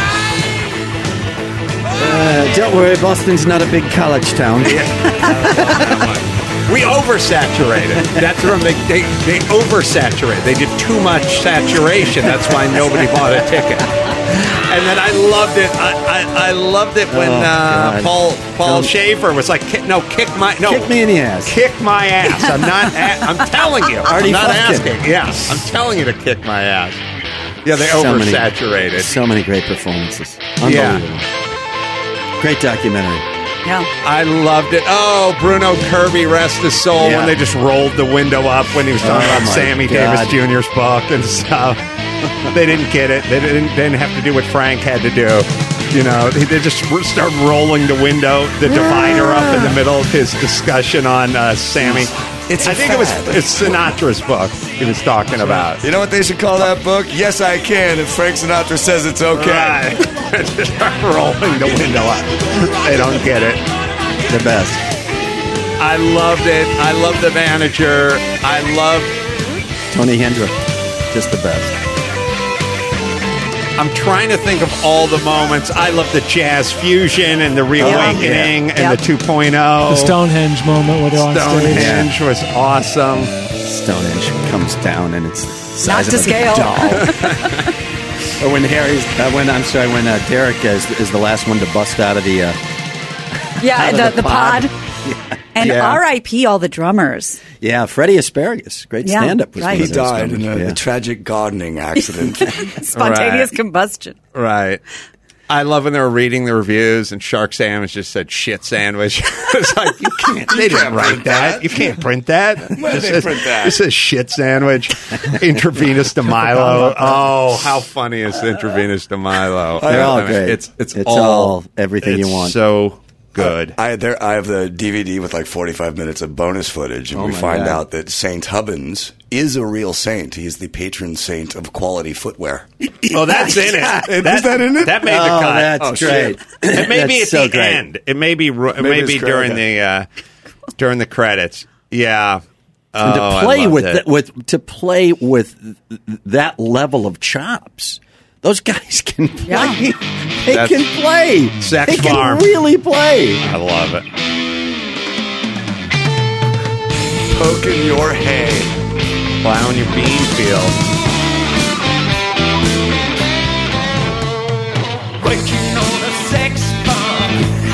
Uh, don't worry, Boston's not a big college town. We oversaturated. That's from they, they they oversaturated. They did too much saturation. That's why nobody bought a ticket. And then I loved it. I, I, I loved it when Oh, uh, God. Paul Paul Don't- Schaefer was like, kick, "No, kick my no, Kick me in the ass. kick my ass." I'm not. A- I'm telling you. Artie I'm not Fucking. asking. Yes, I'm telling you to kick my ass. Yeah, they So many- oversaturated. So many great performances. Yeah. Unbelievable. Great documentary. Yeah. I loved it. Oh, Bruno Kirby, rest his soul, Yeah. when they just rolled the window up when he was talking Oh, about my Sammy God. Davis Junior's book and stuff. They didn't get it. They didn't, they didn't have to do what Frank had to do. You know, they they just started rolling the window, the divider up in the middle of his discussion on uh, Sammy. It's I a think it was fad. it's Sinatra's book he was talking about. You know what they should call that book? Yes, I Can, if Frank Sinatra says it's okay. Right. Just start rolling the window up. They don't get it. The best. I loved it. I love the manager. I love. Tony Hendrick. Just the best. I'm trying to think of all the moments. I love the jazz fusion and the reawakening Yeah. and Yep. the two point oh. The Stonehenge moment where they're on stage. Stonehenge was awesome. Stonehenge comes down and it's the Not size to of a scale. doll. Or when Harry's, uh, when I'm sorry, when uh, Derek is, is the last one to bust out of the. Uh, Yeah, Out of the, the the pod. pod. And Yeah. R I P all the drummers. yeah, Freddie Asparagus, great Yeah, stand-up. Was right. one He of those died in a, numbers, a yeah. tragic gardening accident. Spontaneous Right. combustion. Right. I love when they were reading the reviews and Shark Sandwich just said shit sandwich. It's like, you can't, they didn't can't write print that. that. You can't print that. Why did It they says- print that? It says shit sandwich. Intravenous to Milo. Oh, how funny is Intravenous to Milo? They're all I mean, great. It's, it's, It's all, all everything you it's want. so good. I there I have the D V D with like forty-five minutes of bonus footage, and Oh we my find God. out that Saint Hubbins is a real saint. He is the patron saint of quality footwear. Oh, that's in it. Is that in it? That made the Oh, cut. that's Oh, great. It may be at That's so the great. end. It may be. ru- It Maybe may it's be great. during the uh, during the credits. Yeah. And Oh, I to play loved with it. th- with to play with th- that level of chops, those guys can play. Yeah. They That's can play. Sex they can Farm. really play. I love it. Poking your hay. Plowing your bean field. Working on a sex farm.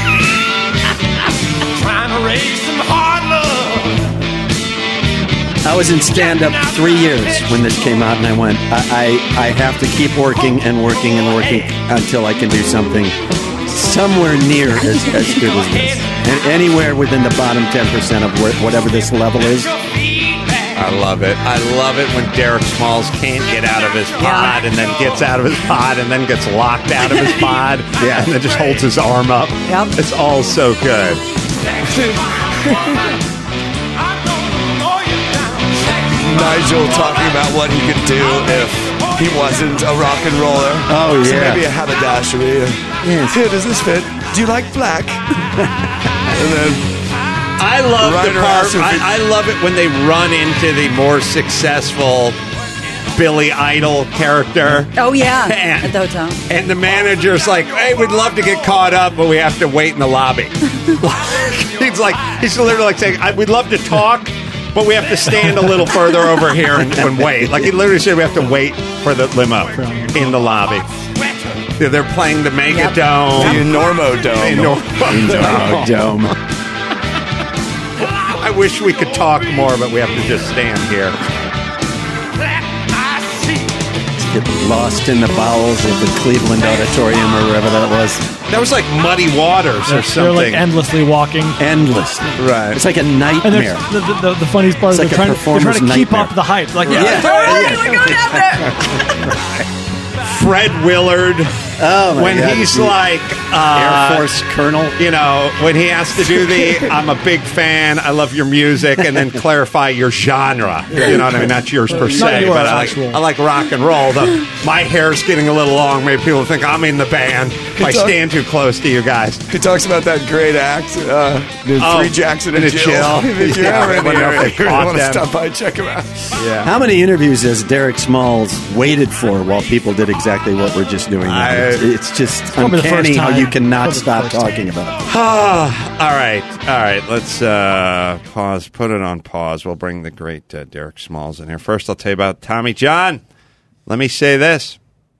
Trying to raise some hard love. I was in stand-up three years when this came out, and I went, I, I, I have to keep working and working and working until I can do something somewhere near as, as good as this. And anywhere within the bottom ten percent of where, whatever this level is. I love it. I love it when Derek Smalls can't get out of his pod and then gets out of his pod and then gets locked out of his pod. Yeah. And then just holds his arm up. Yep. It's all so good. Nigel talking about what he could do if he wasn't a rock and roller. Oh, So yeah. maybe a haberdashery. Yes. Here, does this fit? Do you like black? And then I love the Ryder part. asked if he- I, I love it when they run into the more successful Billy Idol character. Oh, yeah. And- At the hotel. And the manager's like, "Hey, we'd love to get caught up, but we have to wait in the lobby." He's like, he's literally like saying, I, "We'd love to talk, but we have to stand a little further over here and, and wait." Like he literally said, we have to wait for the limo in the lobby. Yeah, they're playing the Mega Yep. Dome. the Enormo Dome. Enormo Oh, dome. I wish we could talk more, but we have to just stand here. Get lost in the bowels of the Cleveland Auditorium or wherever that was. That was like Muddy Waters or They're something. like endlessly walking. Endless. Right. It's like a And nightmare. there's, the, the, the funniest part It's is like they're, a trying, they're trying to performer's keep nightmare. up the hype. Like, Yeah. yeah. We're going down there. Fred Willard. Oh, my when God. he's The like uh, Air Force Colonel. you know, when he has to do the "I'm a big fan, I love your music," and then clarify your genre. You know what I mean? Not yours per se, yours, but I like, actual. I like rock and roll. The, my hair's getting a little long. Maybe people think I'm in the band if I talk- stand too close to you guys. He talks about that great act, uh, the Oh, Three Jackson and and a Jill. Jill. If you're Yeah, ever in I the wonder if area, they you really caught want to them. stop by and check him out. Yeah. How many interviews has Derek Smalls waited for while people did exactly what we're just doing now? I, It's, it's just probably the first uncanny how time. you cannot Probably the stop first talking about it. all right, all right. Let's uh, pause. Put it on pause. We'll bring the great uh, Derek Smalls in here. First, I'll tell you about Tommy John. Let me say this: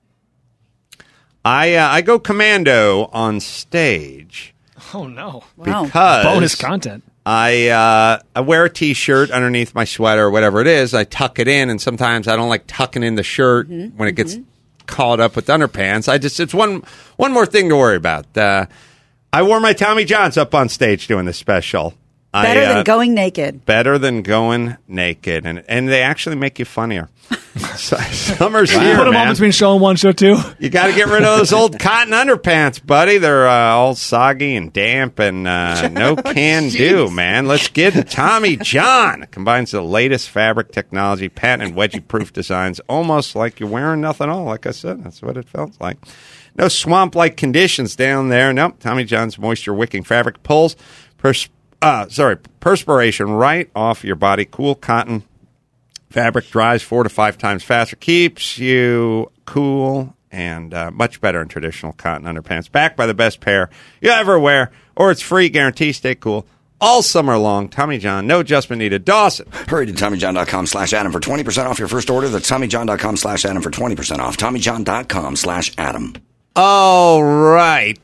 I uh, I go commando on stage Oh, no. because Bonus content. I uh, I wear a T-shirt underneath my sweater or whatever it is. I tuck it in, and sometimes I don't like tucking in the shirt Mm-hmm. when it gets caught up with underpants. I just it's one one more thing to worry about. Uh, I wore my Tommy Johns up on stage doing this special. Better I, uh, than going naked. Better than going naked, and and they actually make you funnier. So, summer's here, Put them man. on between show and one, show two. You got to get rid of those old cotton underpants, buddy. They're uh, all soggy and damp and uh, no can do, man. Let's get Tommy John. Combines the latest fabric technology, patent and wedgie-proof designs, almost like you're wearing nothing all. Like I said, that's what it felt like. No swamp-like conditions down there. Nope. Tommy John's moisture-wicking fabric pulls pers- uh, sorry, perspiration right off your body. Cool cotton. Fabric dries four to five times faster, keeps you cool, and uh, much better than traditional cotton underpants. Backed by the best pair you ever wear, or it's free guarantee. Stay cool all summer long. Tommy John, no adjustment needed. Dawson. Hurry to TommyJohn.com slash Adam for twenty percent off your first order. That's TommyJohn.com slash Adam for twenty percent off. TommyJohn.com slash Adam. All right.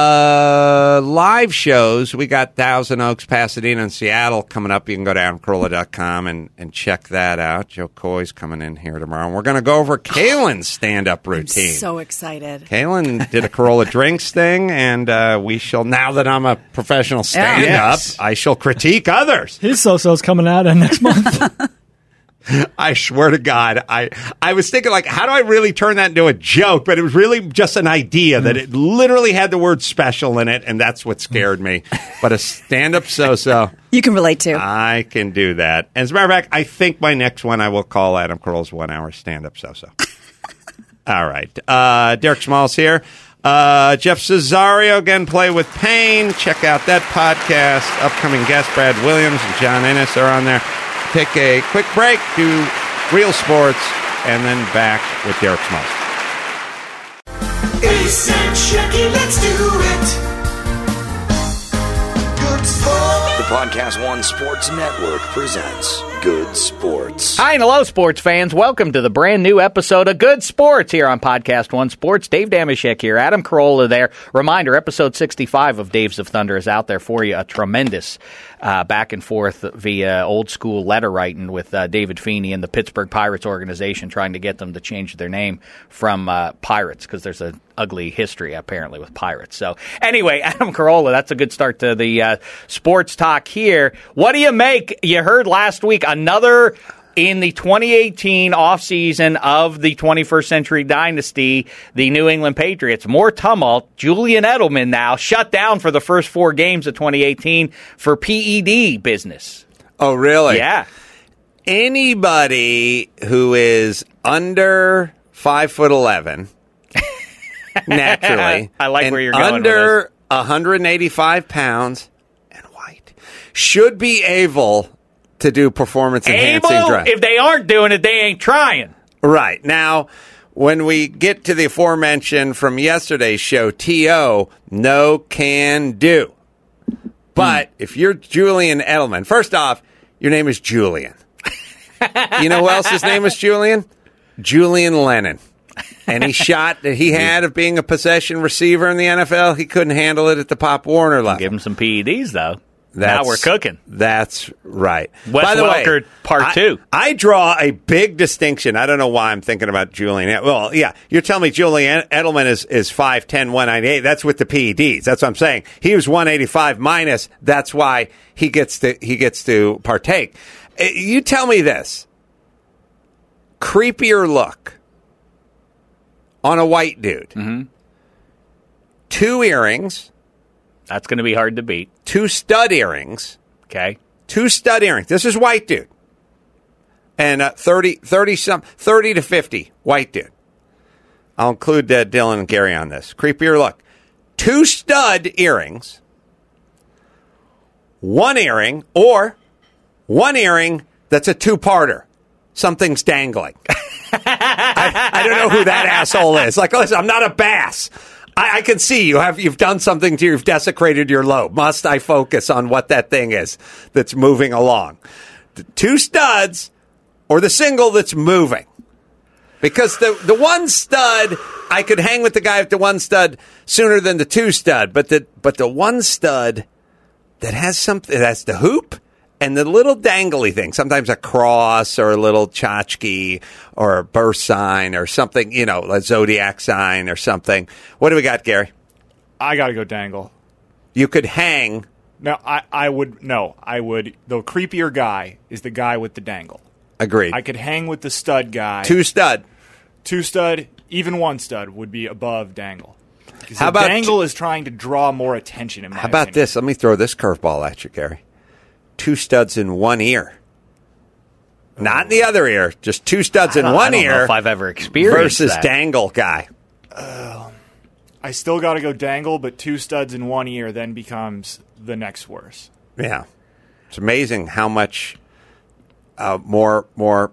Uh, live shows. We got Thousand Oaks, Pasadena, and Seattle coming up. You can go to adam carolla dot com and, and check that out. Joe Coy's coming in here tomorrow. And we're going to go over Kaylin's stand-up routine. I'm so excited. Kaylin did a Corolla Drinks thing, and uh, we shall, now that I'm a professional stand-up, Yes. I shall critique others. His so-so's coming out uh, next month. I swear to God, I I was thinking, like, how do I really turn that into a joke? But it was really just an idea that it literally had the word special in it, and that's what scared me. But a stand-up so-so, You can relate to. I can do that. As a matter of fact, I think my next one I will call Adam Carolla's one-hour stand-up so-so. All right. Uh, Derek Smalls here. Uh, Jeff Cesario, again, Play with Pain. Check out that podcast. Upcoming guests, Brad Williams and John Ennis are on there. Take a quick break, do real sports, and then back with Derek Smalls. Ace and Shecky, let's do it. Good sport. The Podcast One Sports Network presents Good Sports. Hi and hello, sports fans. Welcome to the brand new episode of Good Sports here on Podcast One Sports. Dave Damashek here, Adam Carolla there. Reminder, episode sixty-five of Daves of Thunder is out there for you. A tremendous uh, back and forth via old school letter writing with uh, David Feeney and the Pittsburgh Pirates organization trying to get them to change their name from uh, Pirates because there's an ugly history apparently with Pirates. So anyway, Adam Carolla, that's a good start to the uh, sports talk here. What do you make? You heard last week another in the twenty eighteen offseason of the twenty-first century dynasty, the New England Patriots. More tumult. Julian Edelman now shut down for the first four games of twenty eighteen for P E D business. Oh, really? Yeah. Anybody who is under five foot eleven, naturally, I like and where you're going under one hundred eighty-five pounds and white should be able to do performance enhancing Able? drugs. If they aren't doing it, they ain't trying. Right. Now, when we get to the aforementioned from yesterday's show, T O, no can do. But Hmm. if you're Julian Edelman, first off, your name is Julian. You know who else's name is Julian? Julian Lennon. Any shot that he had of being a possession receiver in the N F L, he couldn't handle it at the Pop Warner level. Give them some P E Ds, though. That's, now we're cooking. That's right. Wes By the Welker, way, part I, two. I draw a big distinction. I don't know why I'm thinking about Julian. Well, yeah, you're telling me Julian Edelman is, is five ten, one ninety-eight. That's with the P E Ds. That's what I'm saying. He was one eighty-five minus. That's why he gets to he gets to partake. Uh, You tell me this. Creepier look on a white dude. Mm-hmm. Two earrings. That's going to be hard to beat. Two stud earrings. Okay. Two stud earrings. This is white dude. And uh, thirty, thirty some, thirty to fifty, white dude. I'll include uh, Dylan and Gary on this. Creepier look. Two stud earrings. One earring, or one earring that's a two-parter. Something's dangling. I I, I don't know who that asshole is. Like, listen, I'm not a bass. I, I can see you have you've done something to you've desecrated your lobe. Must I focus on what that thing is that's moving along? The two studs or the single that's moving? Because the the one stud, I could hang with the guy with the one stud sooner than the two stud, but the but the one stud that has something that's the hoop and the little dangly thing, sometimes a cross or a little tchotchke or a birth sign or something, you know, a zodiac sign or something. What do we got, Gary? I got to go dangle. You could hang. No, I, I would, no, I would, the creepier guy is the guy with the dangle. Agreed. I could hang with the stud guy. Two stud. Two stud, even one stud would be above dangle. Because How the about dangle is trying to draw more attention in my How about opinion. this? Let me throw this curveball at you, Gary. Two studs in one ear. Not in the other ear, just two studs in I one don't ear. know if I've ever experienced versus that. dangle guy. Uh, I still got to go dangle, but two studs in one ear then becomes the next worst. Yeah, it's amazing how much uh, more more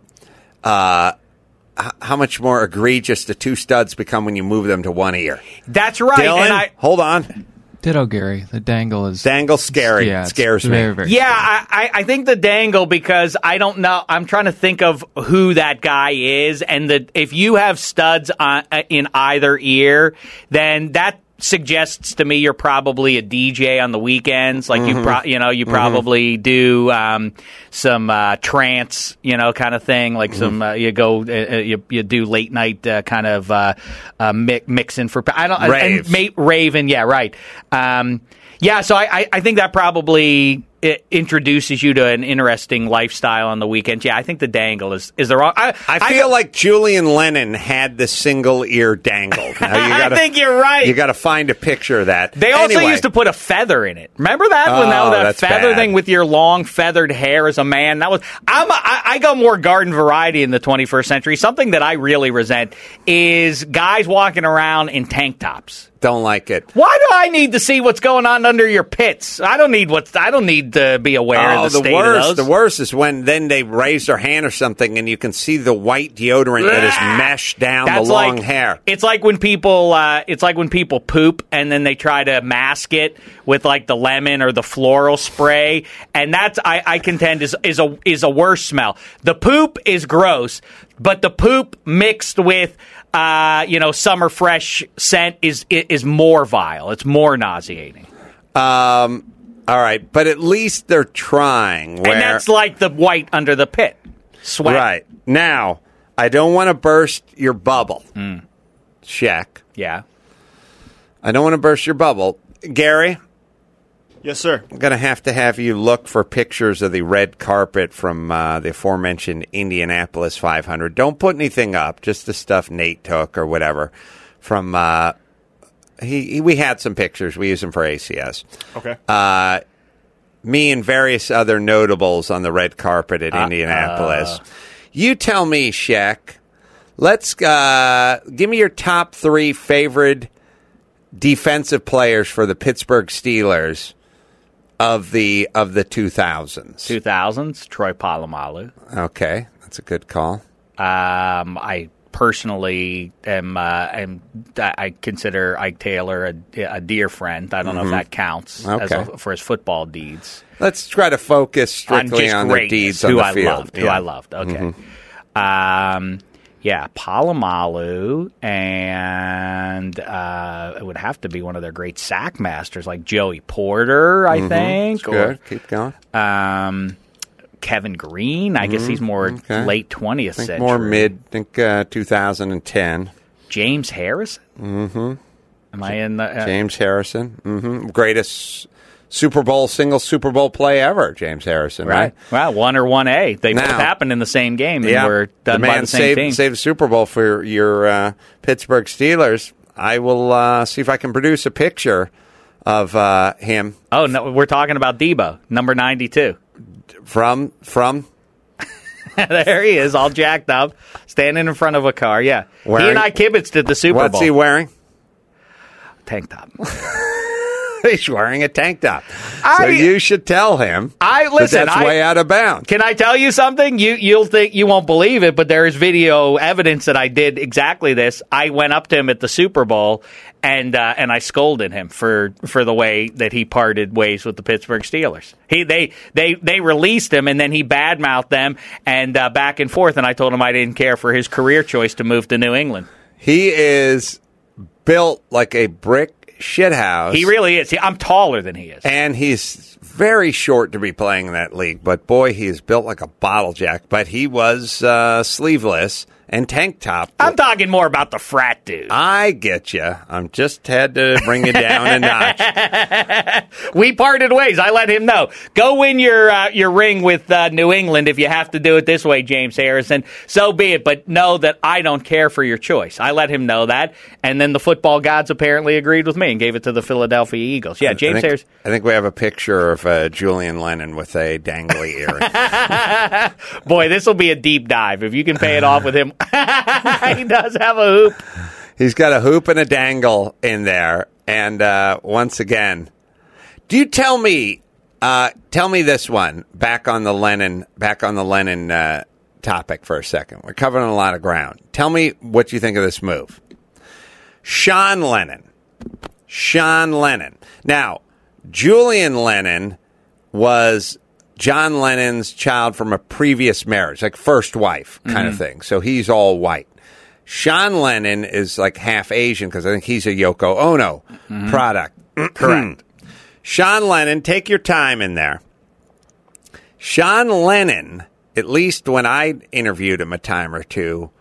uh, h- how much more egregious the two studs become when you move them to one ear. That's right. Dylan, and I, hold on. Ditto, Gary. The dangle is dangle scary. Yeah, it's scares me. very, very Yeah, I, I I think the dangle because I don't know. I'm trying to think of who that guy is, and the if you have studs on, in either ear, then that suggests to me you're probably a D J on the weekends. Like Mm-hmm. you, pro- you know, you probably do um, some uh, trance, you know, kind of thing. Like Mm-hmm. some uh, you go, uh, you you do late night uh, kind of uh, uh, mi- mixing for. I don't Raves. and ma- Raven, yeah, right. Um, yeah, so I, I, I think that probably it introduces you to an interesting lifestyle on the weekend. Yeah, I think the dangle is, is the wrong. I, I feel like Julian Lennon had the single ear dangle. Now you gotta, I think you're right. You got to find a picture of that. They also Anyway. used to put a feather in it. Remember that when that, Oh, that that's feather bad. thing with your long feathered hair as a man? That was I'm a, I, I go more garden variety in the twenty-first century. Something that I really resent is guys walking around in tank tops. Don't like it. Why do I need to see what's going on under your pits? I don't need what's. I don't need to be aware Oh, of the, the state worst! of those. The worst is when then they raise their hand or something, and you can see the white deodorant that is meshed down That's the long like, hair. It's like when people. Uh, it's like when people poop and then they try to mask it with like the lemon or the floral spray, and that's I, I contend is is a is a worse smell. The poop is gross, but the poop mixed with. Uh, you know, summer fresh scent is is more vile. It's more nauseating. Um, all right, but at least they're trying. Where, And that's like the white under the pit. Sweat. right now, I don't want to burst your bubble, Mm. Shaq. Yeah. I don't want to burst your bubble, Gary. Yes, sir. I'm going to have to have you look for pictures of the red carpet from uh, the aforementioned Indianapolis five hundred. Don't put anything up, just the stuff Nate took or whatever. From uh, he, he, we had some pictures. We used them for A C S. Okay. Uh, me and various other notables on the red carpet at Uh, Indianapolis. uh. You tell me, Shaq. Let's uh, give me your top three favorite defensive players for the Pittsburgh Steelers. Of the of the two thousands, two thousands, Troy Polamalu. Okay, that's a good call. Um, I personally am, uh, am I consider Ike Taylor a, a dear friend. I don't know Mhm. if that counts as Okay. a, for his football deeds. Let's try to focus strictly just on the greatness, deeds who on the I field. loved, who Yeah. I loved. Okay. Mhm. Um, yeah, Polamalu, and uh, it would have to be one of their great sack masters, like Joey Porter, I Mhm. think. That's good. Keep going. Um, Kevin Green. I guess Mhm. he's more Okay. late twentieth Think century. more mid. Think uh, two thousand ten. James Harrison. Mm-hmm. Am I in the uh, James Harrison? Mm-hmm. Greatest Super Bowl single Super Bowl play ever. James Harrison, right? right? Well, one or one A. They both Now- happened in the same game and Yeah, were done the by man the same saved, team. saved the Super Bowl for your uh, Pittsburgh Steelers. I will uh, see if I can produce a picture of uh, him. Oh no, we're talking about Debo, number ninety-two. From from There he is, all jacked up, standing in front of a car. Yeah, he Wearing- and I kibitzed at the Super what's Bowl. he wearing? Tank top. He's wearing a tank top. I, so you should tell him I listen. that that's I, way out of bounds. Can I tell you something? You you'll think you won't believe it, but there is video evidence that I did exactly this. I went up to him at the Super Bowl and uh, and I scolded him for, for the way that he parted ways with the Pittsburgh Steelers. He they they they released him and then he badmouthed them and uh, back and forth. And I told him I didn't care for his career choice to move to New England. He is built like a brick shithouse. He really is. He, I'm taller than he is. And he's very short to be playing in that league. But, boy, he is built like a bottle jack. But he was uh, sleeveless and tank top. I'm talking more about the frat dude. I get you. I'm just had to bring you down a notch. We parted ways. I let him know. Go win your uh, your ring with uh, New England if you have to do it this way, James Harrison. So be it. But know that I don't care for your choice. I let him know that. And then the football gods apparently agreed with me and gave it to the Philadelphia Eagles. Yeah, James I think, Harrison. I think we have a picture of uh, Julian Lennon with a dangly earring. Boy, this will be a deep dive. If you can pay it off with him. He does have a hoop. He's got a hoop and a dangle in there. And uh, once again, do you tell me? Uh, tell me this one. Back on the Lennon. Back on the Lennon uh, topic for a second. We're covering a lot of ground. Tell me what you think of this move. Sean Lennon. Sean Lennon. Now, Julian Lennon was John Lennon's child from a previous marriage, like first wife kind mm-hmm. of thing. So he's all white. Sean Lennon is like half Asian because I think he's a Yoko Ono mm-hmm. product. Correct. Sean Lennon, take your time in there. Sean Lennon, at least when I interviewed him a time or two,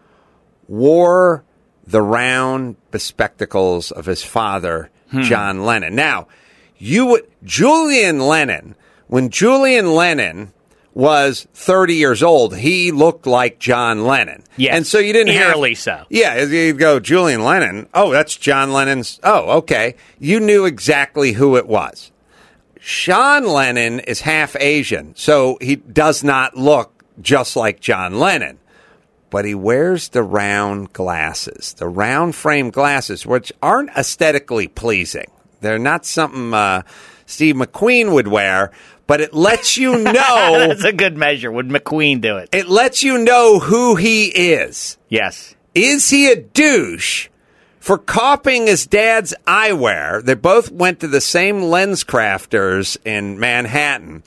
wore the round bespectacles of his father, hmm. John Lennon. Now, you would Julian Lennon. When Julian Lennon was thirty years old, he looked like John Lennon. Yes, and so you didn't eerily have, so. Yeah, you'd go, Julian Lennon, oh, that's John Lennon's, oh, okay. You knew exactly who it was. Sean Lennon is half Asian, so he does not look just like John Lennon. But he wears the round glasses, the round frame glasses, which aren't aesthetically pleasing. They're not something uh, Steve McQueen would wear. But it lets you know. That's a good measure. Would McQueen do it? It lets you know who he is. Yes. Is he a douche for copying his dad's eyewear? They both went to the same lens crafters in Manhattan.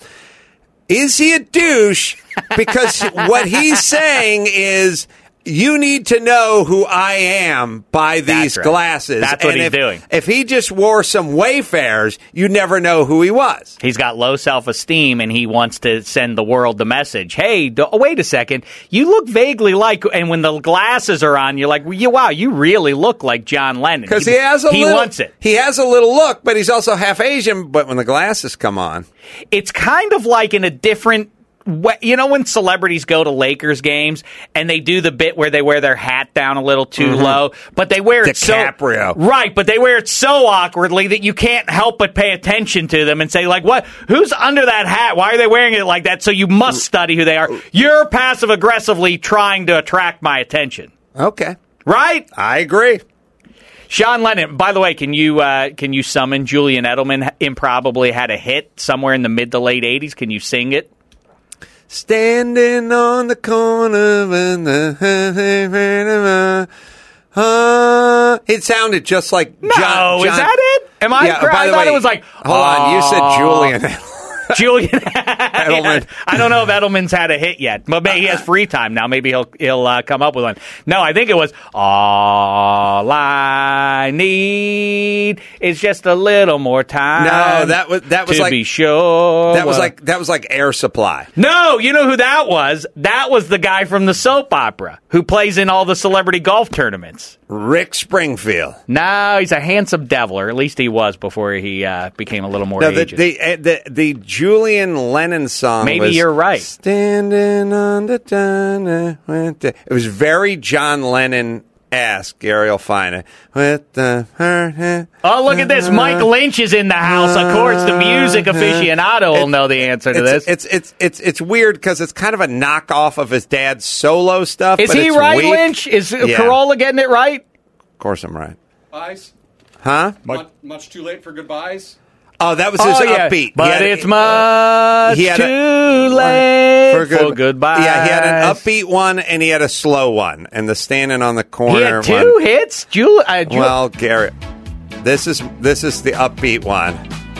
Is he a douche because what he's saying is, you need to know who I am by these That's right. glasses. That's what and he's if, doing. If he just wore some Wayfarers, you'd never know who he was. He's got low self-esteem, and he wants to send the world the message. Hey, do, oh, wait a second. You look vaguely like, and when the glasses are on, you're like, well, wow, you really look like John Lennon. Because he, he has a he little, wants it. He has a little look, but he's also half Asian. But when the glasses come on, it's kind of like in a different. You know when celebrities go to Lakers games and they do the bit where they wear their hat down a little too mm-hmm. low, but they wear it DiCaprio. so right, but they wear it so awkwardly that you can't help but pay attention to them and say, like, what? Who's under that hat? Why are they wearing it like that? So you must study who they are. You're passive aggressively trying to attract my attention. Okay, right? I agree. Sean Lennon. By the way, can you uh, can you summon Julian Edelman? Improbably had a hit somewhere in the mid to late eighties. Can you sing it? Standing on the corner of the uh, it sounded just like no, John. Is John, that it? Am I? Yeah, Cra- by I the thought way, it was like. Hold oh. on, you said Julian. Julian Edelman. I don't know if Edelman's had a hit yet, but maybe he has free time now. Maybe he'll he'll uh, come up with one. No, I think it was all I need is just a little more time. No, that was that was to like be sure. That was like that was like Air Supply. No, you know who that was? That was the guy from the soap opera who plays in all the celebrity golf tournaments. Rick Springfield. No, he's a handsome devil, or at least he was before he uh, became a little more no, the, aged. the, uh, the the Julian Lennon song. Maybe was you're right. Standing on the diner with the, it was very John Lennon-esque. Ariel Finer with the her. Oh, look at this! Mike Lynch is in the house. Of course, the music aficionado will know the answer to it's, this. It's it's it's it's weird because it's kind of a knockoff of his dad's solo stuff. Is but he it's right, weak. Lynch? Is Yeah. Carolla getting it right? Of course, I'm right. Goodbyes? Huh? Much, much too late for goodbyes? Oh, that was his oh, yeah. upbeat. But had, it's much he had too a, late for, good, for goodbye. Yeah, he had an upbeat one and he had a slow one. And the standing on the corner He had two one. hits? Jul- uh, Jul- well, Garrett, this is this is the upbeat one.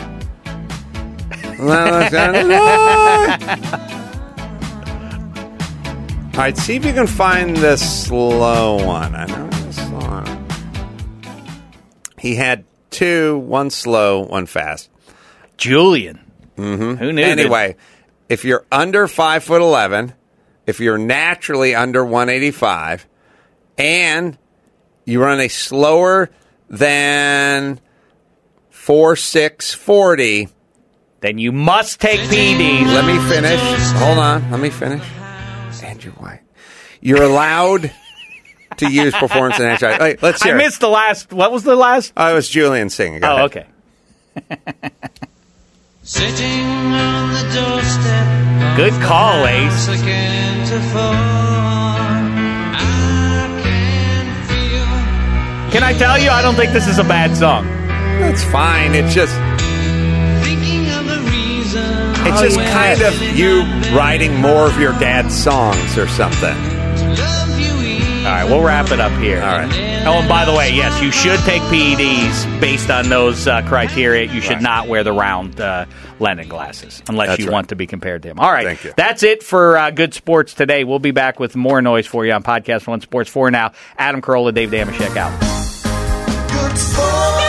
All right, see if you can find the slow one. I know the slow one. He had two, one slow, one fast. Julian. Mm-hmm. Who knew? Anyway, if you're under five foot eleven, if you're naturally under one eighty-five, and you run a slower than four six forty, then you must take P E Ds. Let me finish. Hold on. Let me finish. Andrew White. You're allowed to use performance enhancing. Wait, let's hear I it. missed the last. What was the last? Oh, it was Julian singing. Go oh, ahead. okay. Sitting on the doorstep. Good call, Ace. Can I tell you, I don't think this is a bad song. That's fine. It's just... It's Oh, just yeah. kind of you writing more of your dad's songs or something. All right, we'll wrap it up here. All right. Oh, and by the way, yes, you should take P E Ds based on those uh, criteria. You should Right. not wear the round uh, Lennon glasses unless That's you right. want to be compared to him. All right, Thank you. That's it for uh, Good Sports today. We'll be back with more noise for you on Podcast One Sports. For now, Adam Carolla, Dave Damashek out. Good sports.